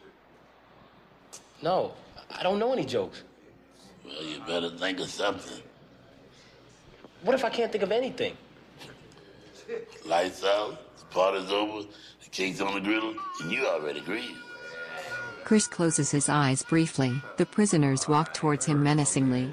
No, I don't know any jokes. Well, you better think of something. What if I can't think of anything? Lights out, the party's over, the cake's on the griddle, and you already agreed. Chris closes his eyes briefly. The prisoners walk towards him menacingly.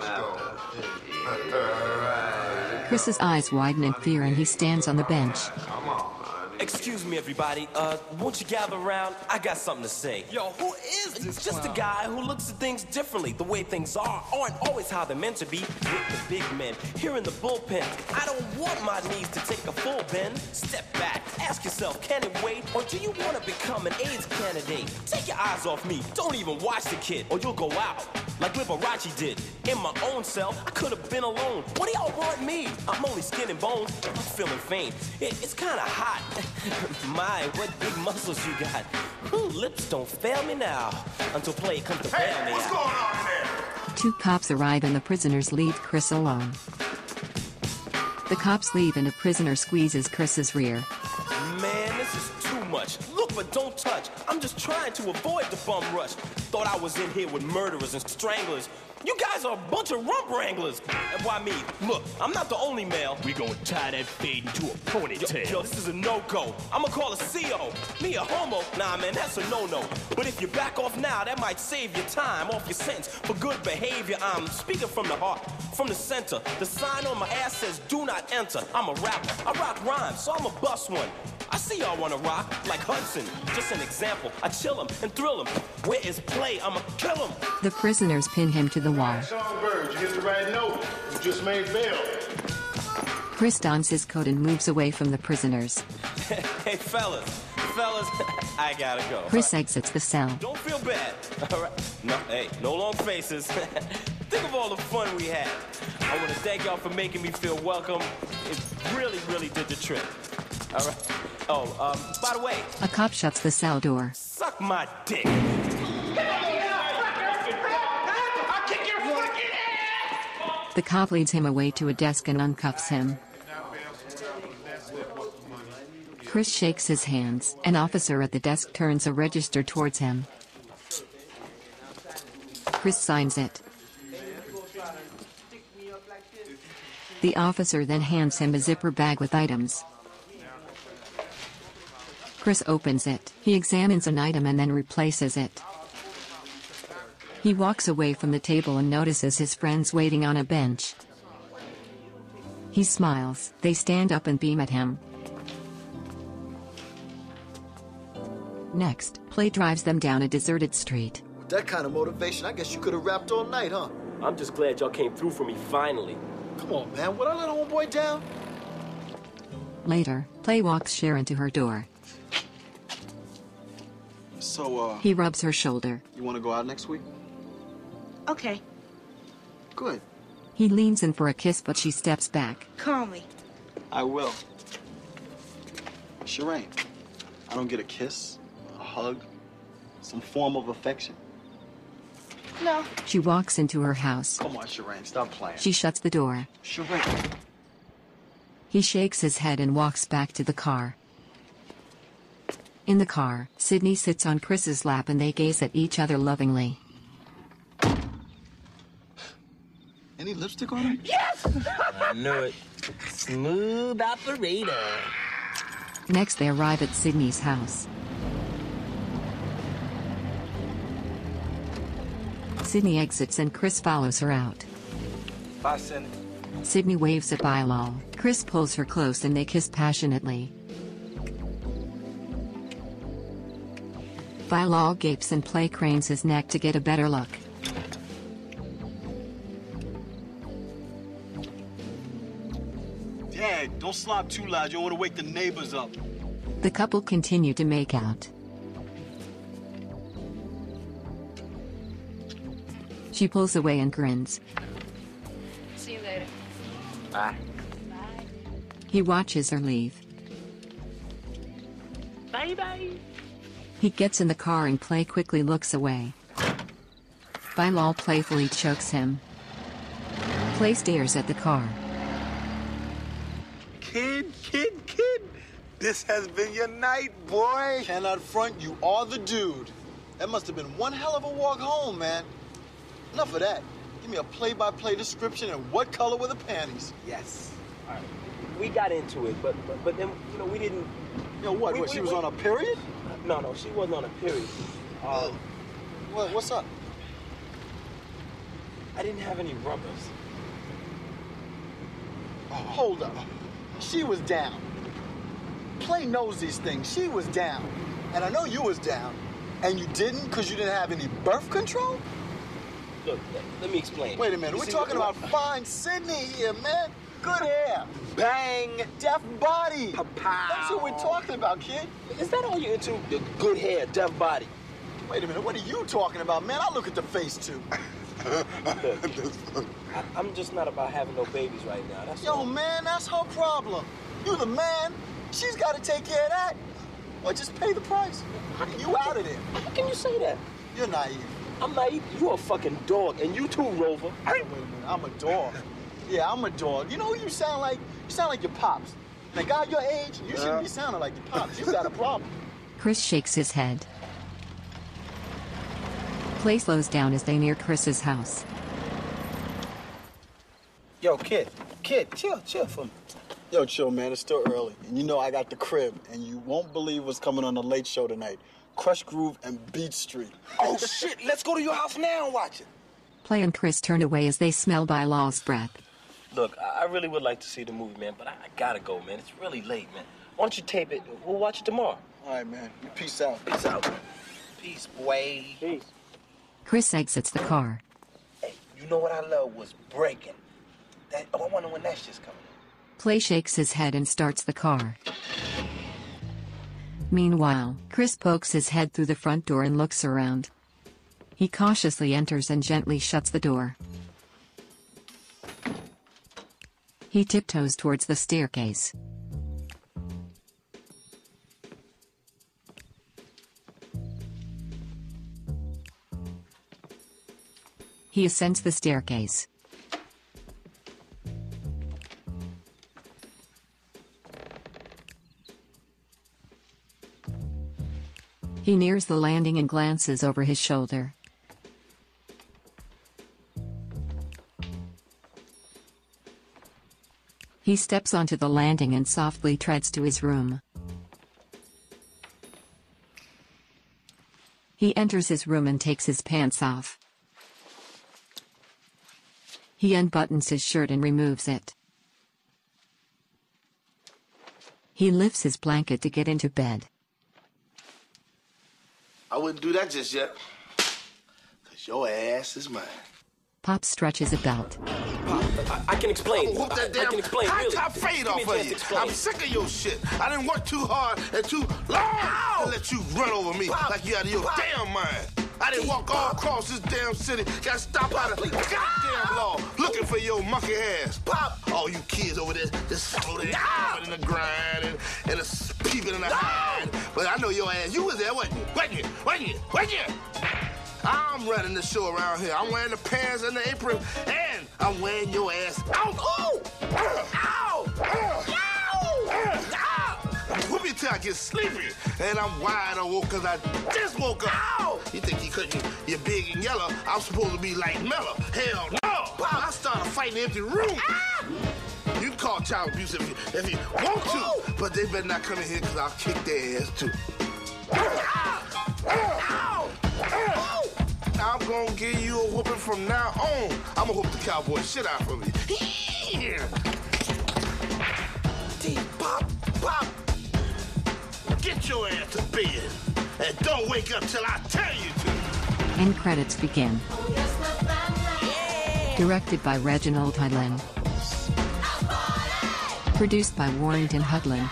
Chris's eyes widen in fear and he stands on the bench. Excuse me, everybody. Won't you gather around? I got something to say. Yo, who is this? Just a guy who looks at things differently. The way things aren't always how they're meant to be. With the big men here in the bullpen. I don't want my knees to take a full bend. Step back. Ask yourself, can it wait? Or do you want to become an AIDS candidate? Take your eyes off me. Don't even watch the kid, or you'll go out like Liberace did. In my own cell, I could have been alone. What do y'all want me? I'm only skin and bones. I'm feeling faint. It's kind of hot. My, what big muscles you got. Ooh, lips don't fail me now. Until play comes to bail me what's out. going on in there? 2 cops arrive and the prisoners leave Chris alone. The cops leave and a prisoner squeezes Chris's rear. Man, this is too much. Look, but don't touch. I'm just trying to avoid the bum rush. Thought I was in here with murderers and stranglers. You guys are a bunch of rump wranglers. Why me? Look, I'm not the only male. We gonna tie that fade into a ponytail. Yo, this is a no-go. I'ma call a CO. Me a homo? Nah, man, that's a no-no. But if you back off now, that might save your time off your sentence. For good behavior, I'm speaking from the heart, from the center. The sign on my ass says do not enter. I'm a rapper. I rock rhymes, so I'ma bust one. I see y'all wanna rock, like Hudson. Just an example. I chill him and thrill him. Where is play? I'ma kill him. The prisoners pin him to the wall. Songbird, you get the right note. You just made bail. Chris dons his coat and moves away from the prisoners. Hey, fellas, I gotta go. Chris exits the cell. Don't feel bad. All right. No, hey, no long faces. Think of all the fun we had. I want to thank y'all for making me feel welcome. It really, really did the trick. All right. Oh, by the way. A cop shuts the cell door. Suck my dick. The cop leads him away to a desk and uncuffs him. Chris shakes his hands. An officer at the desk turns a register towards him. Chris signs it. The officer then hands him a zipper bag with items. Chris opens it. He examines an item and then replaces it. He walks away from the table and notices his friends waiting on a bench. He smiles. They stand up and beam at him. Next, Play drives them down a deserted street. With that kind of motivation, I guess you could have rapped all night, huh? I'm just glad y'all came through for me finally. Come on, man. Would I let homeboy down? Later, Play walks Sharon to her door. So, He rubs her shoulder. you want to go out next week? Okay, Good. He leans in for a kiss, but she steps back. call me. I will. Shireen, I don't get a kiss, a hug, some form of affection. No. She walks into her house. Come on, Shireen, stop playing. She shuts the door. Shireen. He shakes his head and walks back to the car. In the car, Sydney sits on Chris's lap and they gaze at each other lovingly. Any lipstick on him? Yes! I knew it. Smooth operator. Next, they arrive at Sydney's house. Sydney exits and Chris follows her out. Bye, Sydney. Sydney waves at Bilal. Chris pulls her close and they kiss passionately. Bilal gapes and Play cranes his neck to get a better look. Dad, don't slop too loud. You don't want to wake the neighbors up. The couple continue to make out. She pulls away and grins. See you later. Bye. He watches her leave. Bye-bye. He He gets in the car and Play quickly looks away. Bilal playfully chokes him. Play stares at the car. Kid. This has been your night, boy. Cannot front, you are the dude. That must have been one hell of a walk home, man. Enough of that. Give me a play-by-play description and what color were the panties? Yes. All right. We got into it, but then, you know, we didn't... You know what, she was on a period? No, she wasn't on a period. What's up? I didn't have any rubbers. Oh, hold up. She was down. Play knows these things. She was down. And I know you was down. And you didn't because you didn't have any birth control? Look, let me explain. Wait a minute. We're talking about fine Sydney here, man. Good hair. Bang. Deaf body. Pa-pow. That's what we're talking about, kid. Is that all you're into? The good hair, deaf body. Wait a minute. What are you talking about, man? I look at the face, too. I'm just not about having no babies right now. That's all. Man, that's her problem. You the man. She's got to take care of that. Or just pay the price. You out of there. How can you say that? You're naive. I'm naive? You a fucking dog, and you too, Rover. Wait a minute. I'm a dog. Yeah, I'm a dog. You know who you sound like? You sound like your pops. And a guy your age, you shouldn't be sounding like your pops. You got a problem. Chris shakes his head. Play slows down as they near Chris's house. Yo, kid, chill for me. Yo, chill, man. It's still early. And you know I got the crib, and you won't believe what's coming on the Late Show tonight. Crush Groove and Beat Street. Oh, shit. Let's go to your house now and watch it. Play and Chris turn away as they smell Bilal's breath. Look, I really would like to see the movie, man, but I gotta go, man. It's really late, man. Why don't you tape it? We'll watch it tomorrow. All right, man. Peace out. Peace out. Peace, boy. Peace. Chris exits the car. Hey, you know what I love was breaking. I wonder when that shit's coming. Play shakes his head and starts the car. Meanwhile, Chris pokes his head through the front door and looks around. He cautiously enters and gently shuts the door. He tiptoes towards the staircase. He ascends the staircase. He nears the landing and glances over his shoulder. He steps onto the landing and softly treads to his room. He enters his room and takes his pants off. He unbuttons his shirt and removes it. He lifts his blanket to get into bed. I wouldn't do that just yet. Cause your ass is mine. Pop stretches a belt. I can explain. Whoop that damn I can explain, high really. top fade off of you. I'm sick of your shit. I didn't work too hard and too long to let you run over me like you out of your damn mind. I didn't walk all across this damn city. Got stopped out of goddamn law looking for your monkey ass. Pop! All you kids over there just slow their in the grind and peeping in the hide. But I know your ass. You was there, wasn't you? Wasn't you? I'm running the show around here. I'm wearing the pants and the apron, and I'm wearing your ass out. Ooh! Ow! Whoop me till I get sleepy, and I'm wide awake because I just woke up. Ow! You think you're big and yellow, I'm supposed to be like mellow. Hell no! I started fighting in the empty room. You can call child abuse if you want to, but they better not come in here because I'll kick their ass too. I'm gonna give you a whooping from now on. I'm gonna whoop the cowboy shit out of you. Here. Pop. Get your ass to bed. And don't wake up till I tell you to. End credits begin. Directed by Reginald Hudlin. Produced by Warrington Hudlin.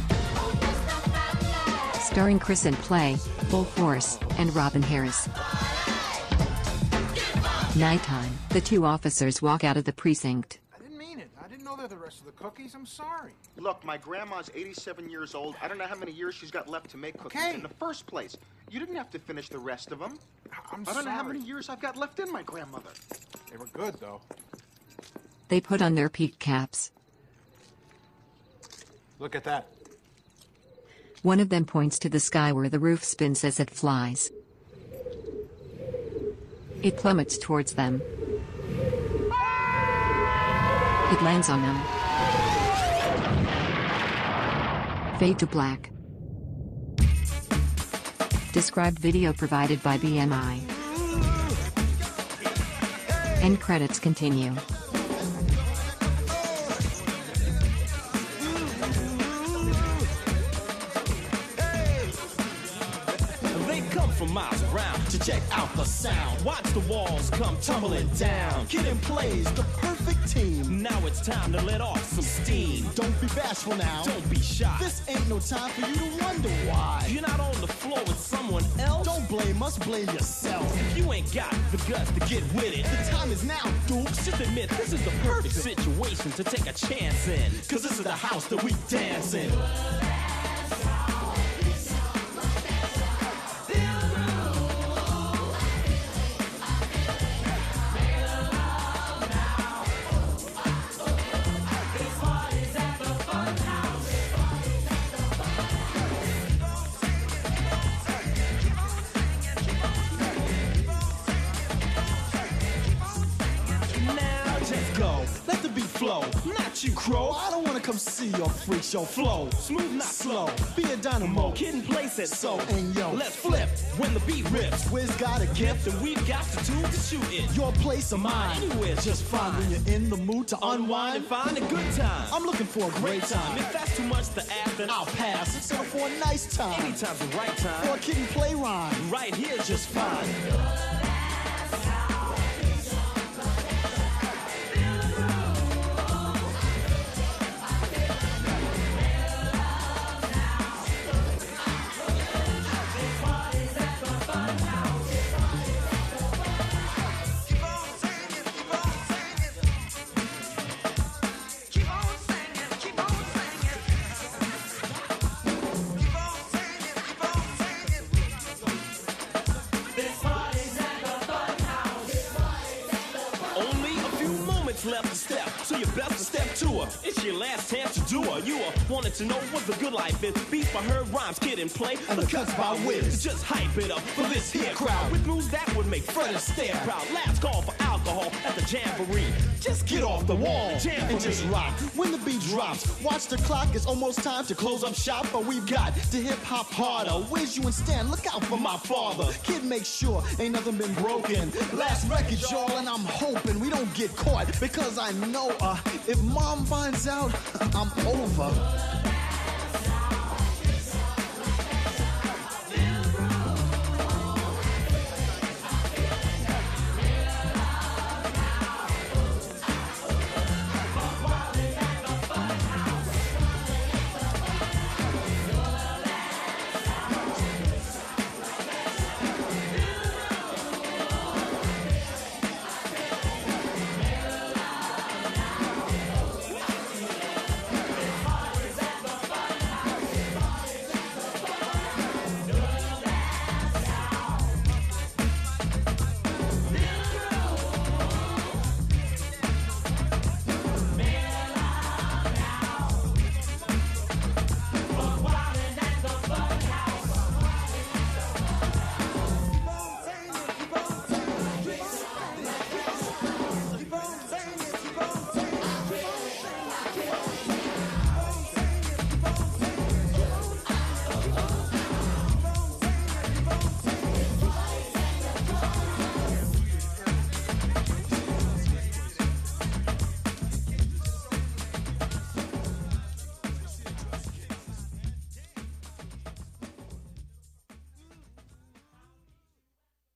Starring Chris and Play, Full Force, and Robin Harris. Nighttime, the two officers walk out of the precinct. I didn't mean it. I didn't know they're the rest of the cookies. I'm sorry. Look, my grandma's 87 years old. I don't know how many years she's got left to make cookies in the first place. You didn't have to finish the rest of them. I'm I don't know how sorry. many years I've got left in my grandmother. They were good, though. They put on their peak caps. Look at that. One of them points to the sky where the roof spins as it flies. It plummets towards them. It lands on them. Fade to black. Described video provided by BMI. End credits continue. They come from miles around to check out the sound. Watch the walls come tumbling down. Kid and Play's the perfect team. Now it's time to let off some steam. Don't be bashful now. Don't be shy. This ain't no time for you to wonder why. You're not on the floor with someone else. Don't blame us, blame yourself. If you ain't got the guts to get with it, the time is now, Dukes. Just admit this is the perfect situation to take a chance in. Cause this is the house that we dance in. Flow, not you, crow. I don't wanna come see your freak show flow. Smooth, not slow. Be a dynamo. Kid and Play said so. And yo, let's flip when the beat rips. Wiz got a gift, and we've got the tools to shoot it. Your place or mine, anywhere's just fine. When you're in the mood to unwind and find a good time. I'm looking for a great time. If that's too much to ask, then I'll pass. Let's settle for a nice time. Anytime's the right time. For a Kid and Play rhyme. Right here's just fine. Left to step, so you best to step to her. It's your last chance to do her. You wanted to know what the good life is. Beats by her rhymes, Kid and Play, and the cuts by Wiz. Just hype it up for this here crowd with moves that would make Fred stare proud. Last call for alcohol at the jamboree. Just get off the wall and just rock. When the beat drops, watch the clock. It's almost time to close up shop, but we've got to hip hop harder. Where's you and Stan? Look out for my father. Kid, make sure ain't nothing been broken. Last record, y'all, and I'm hoping we don't get caught. Because I know if mom finds out, I'm over.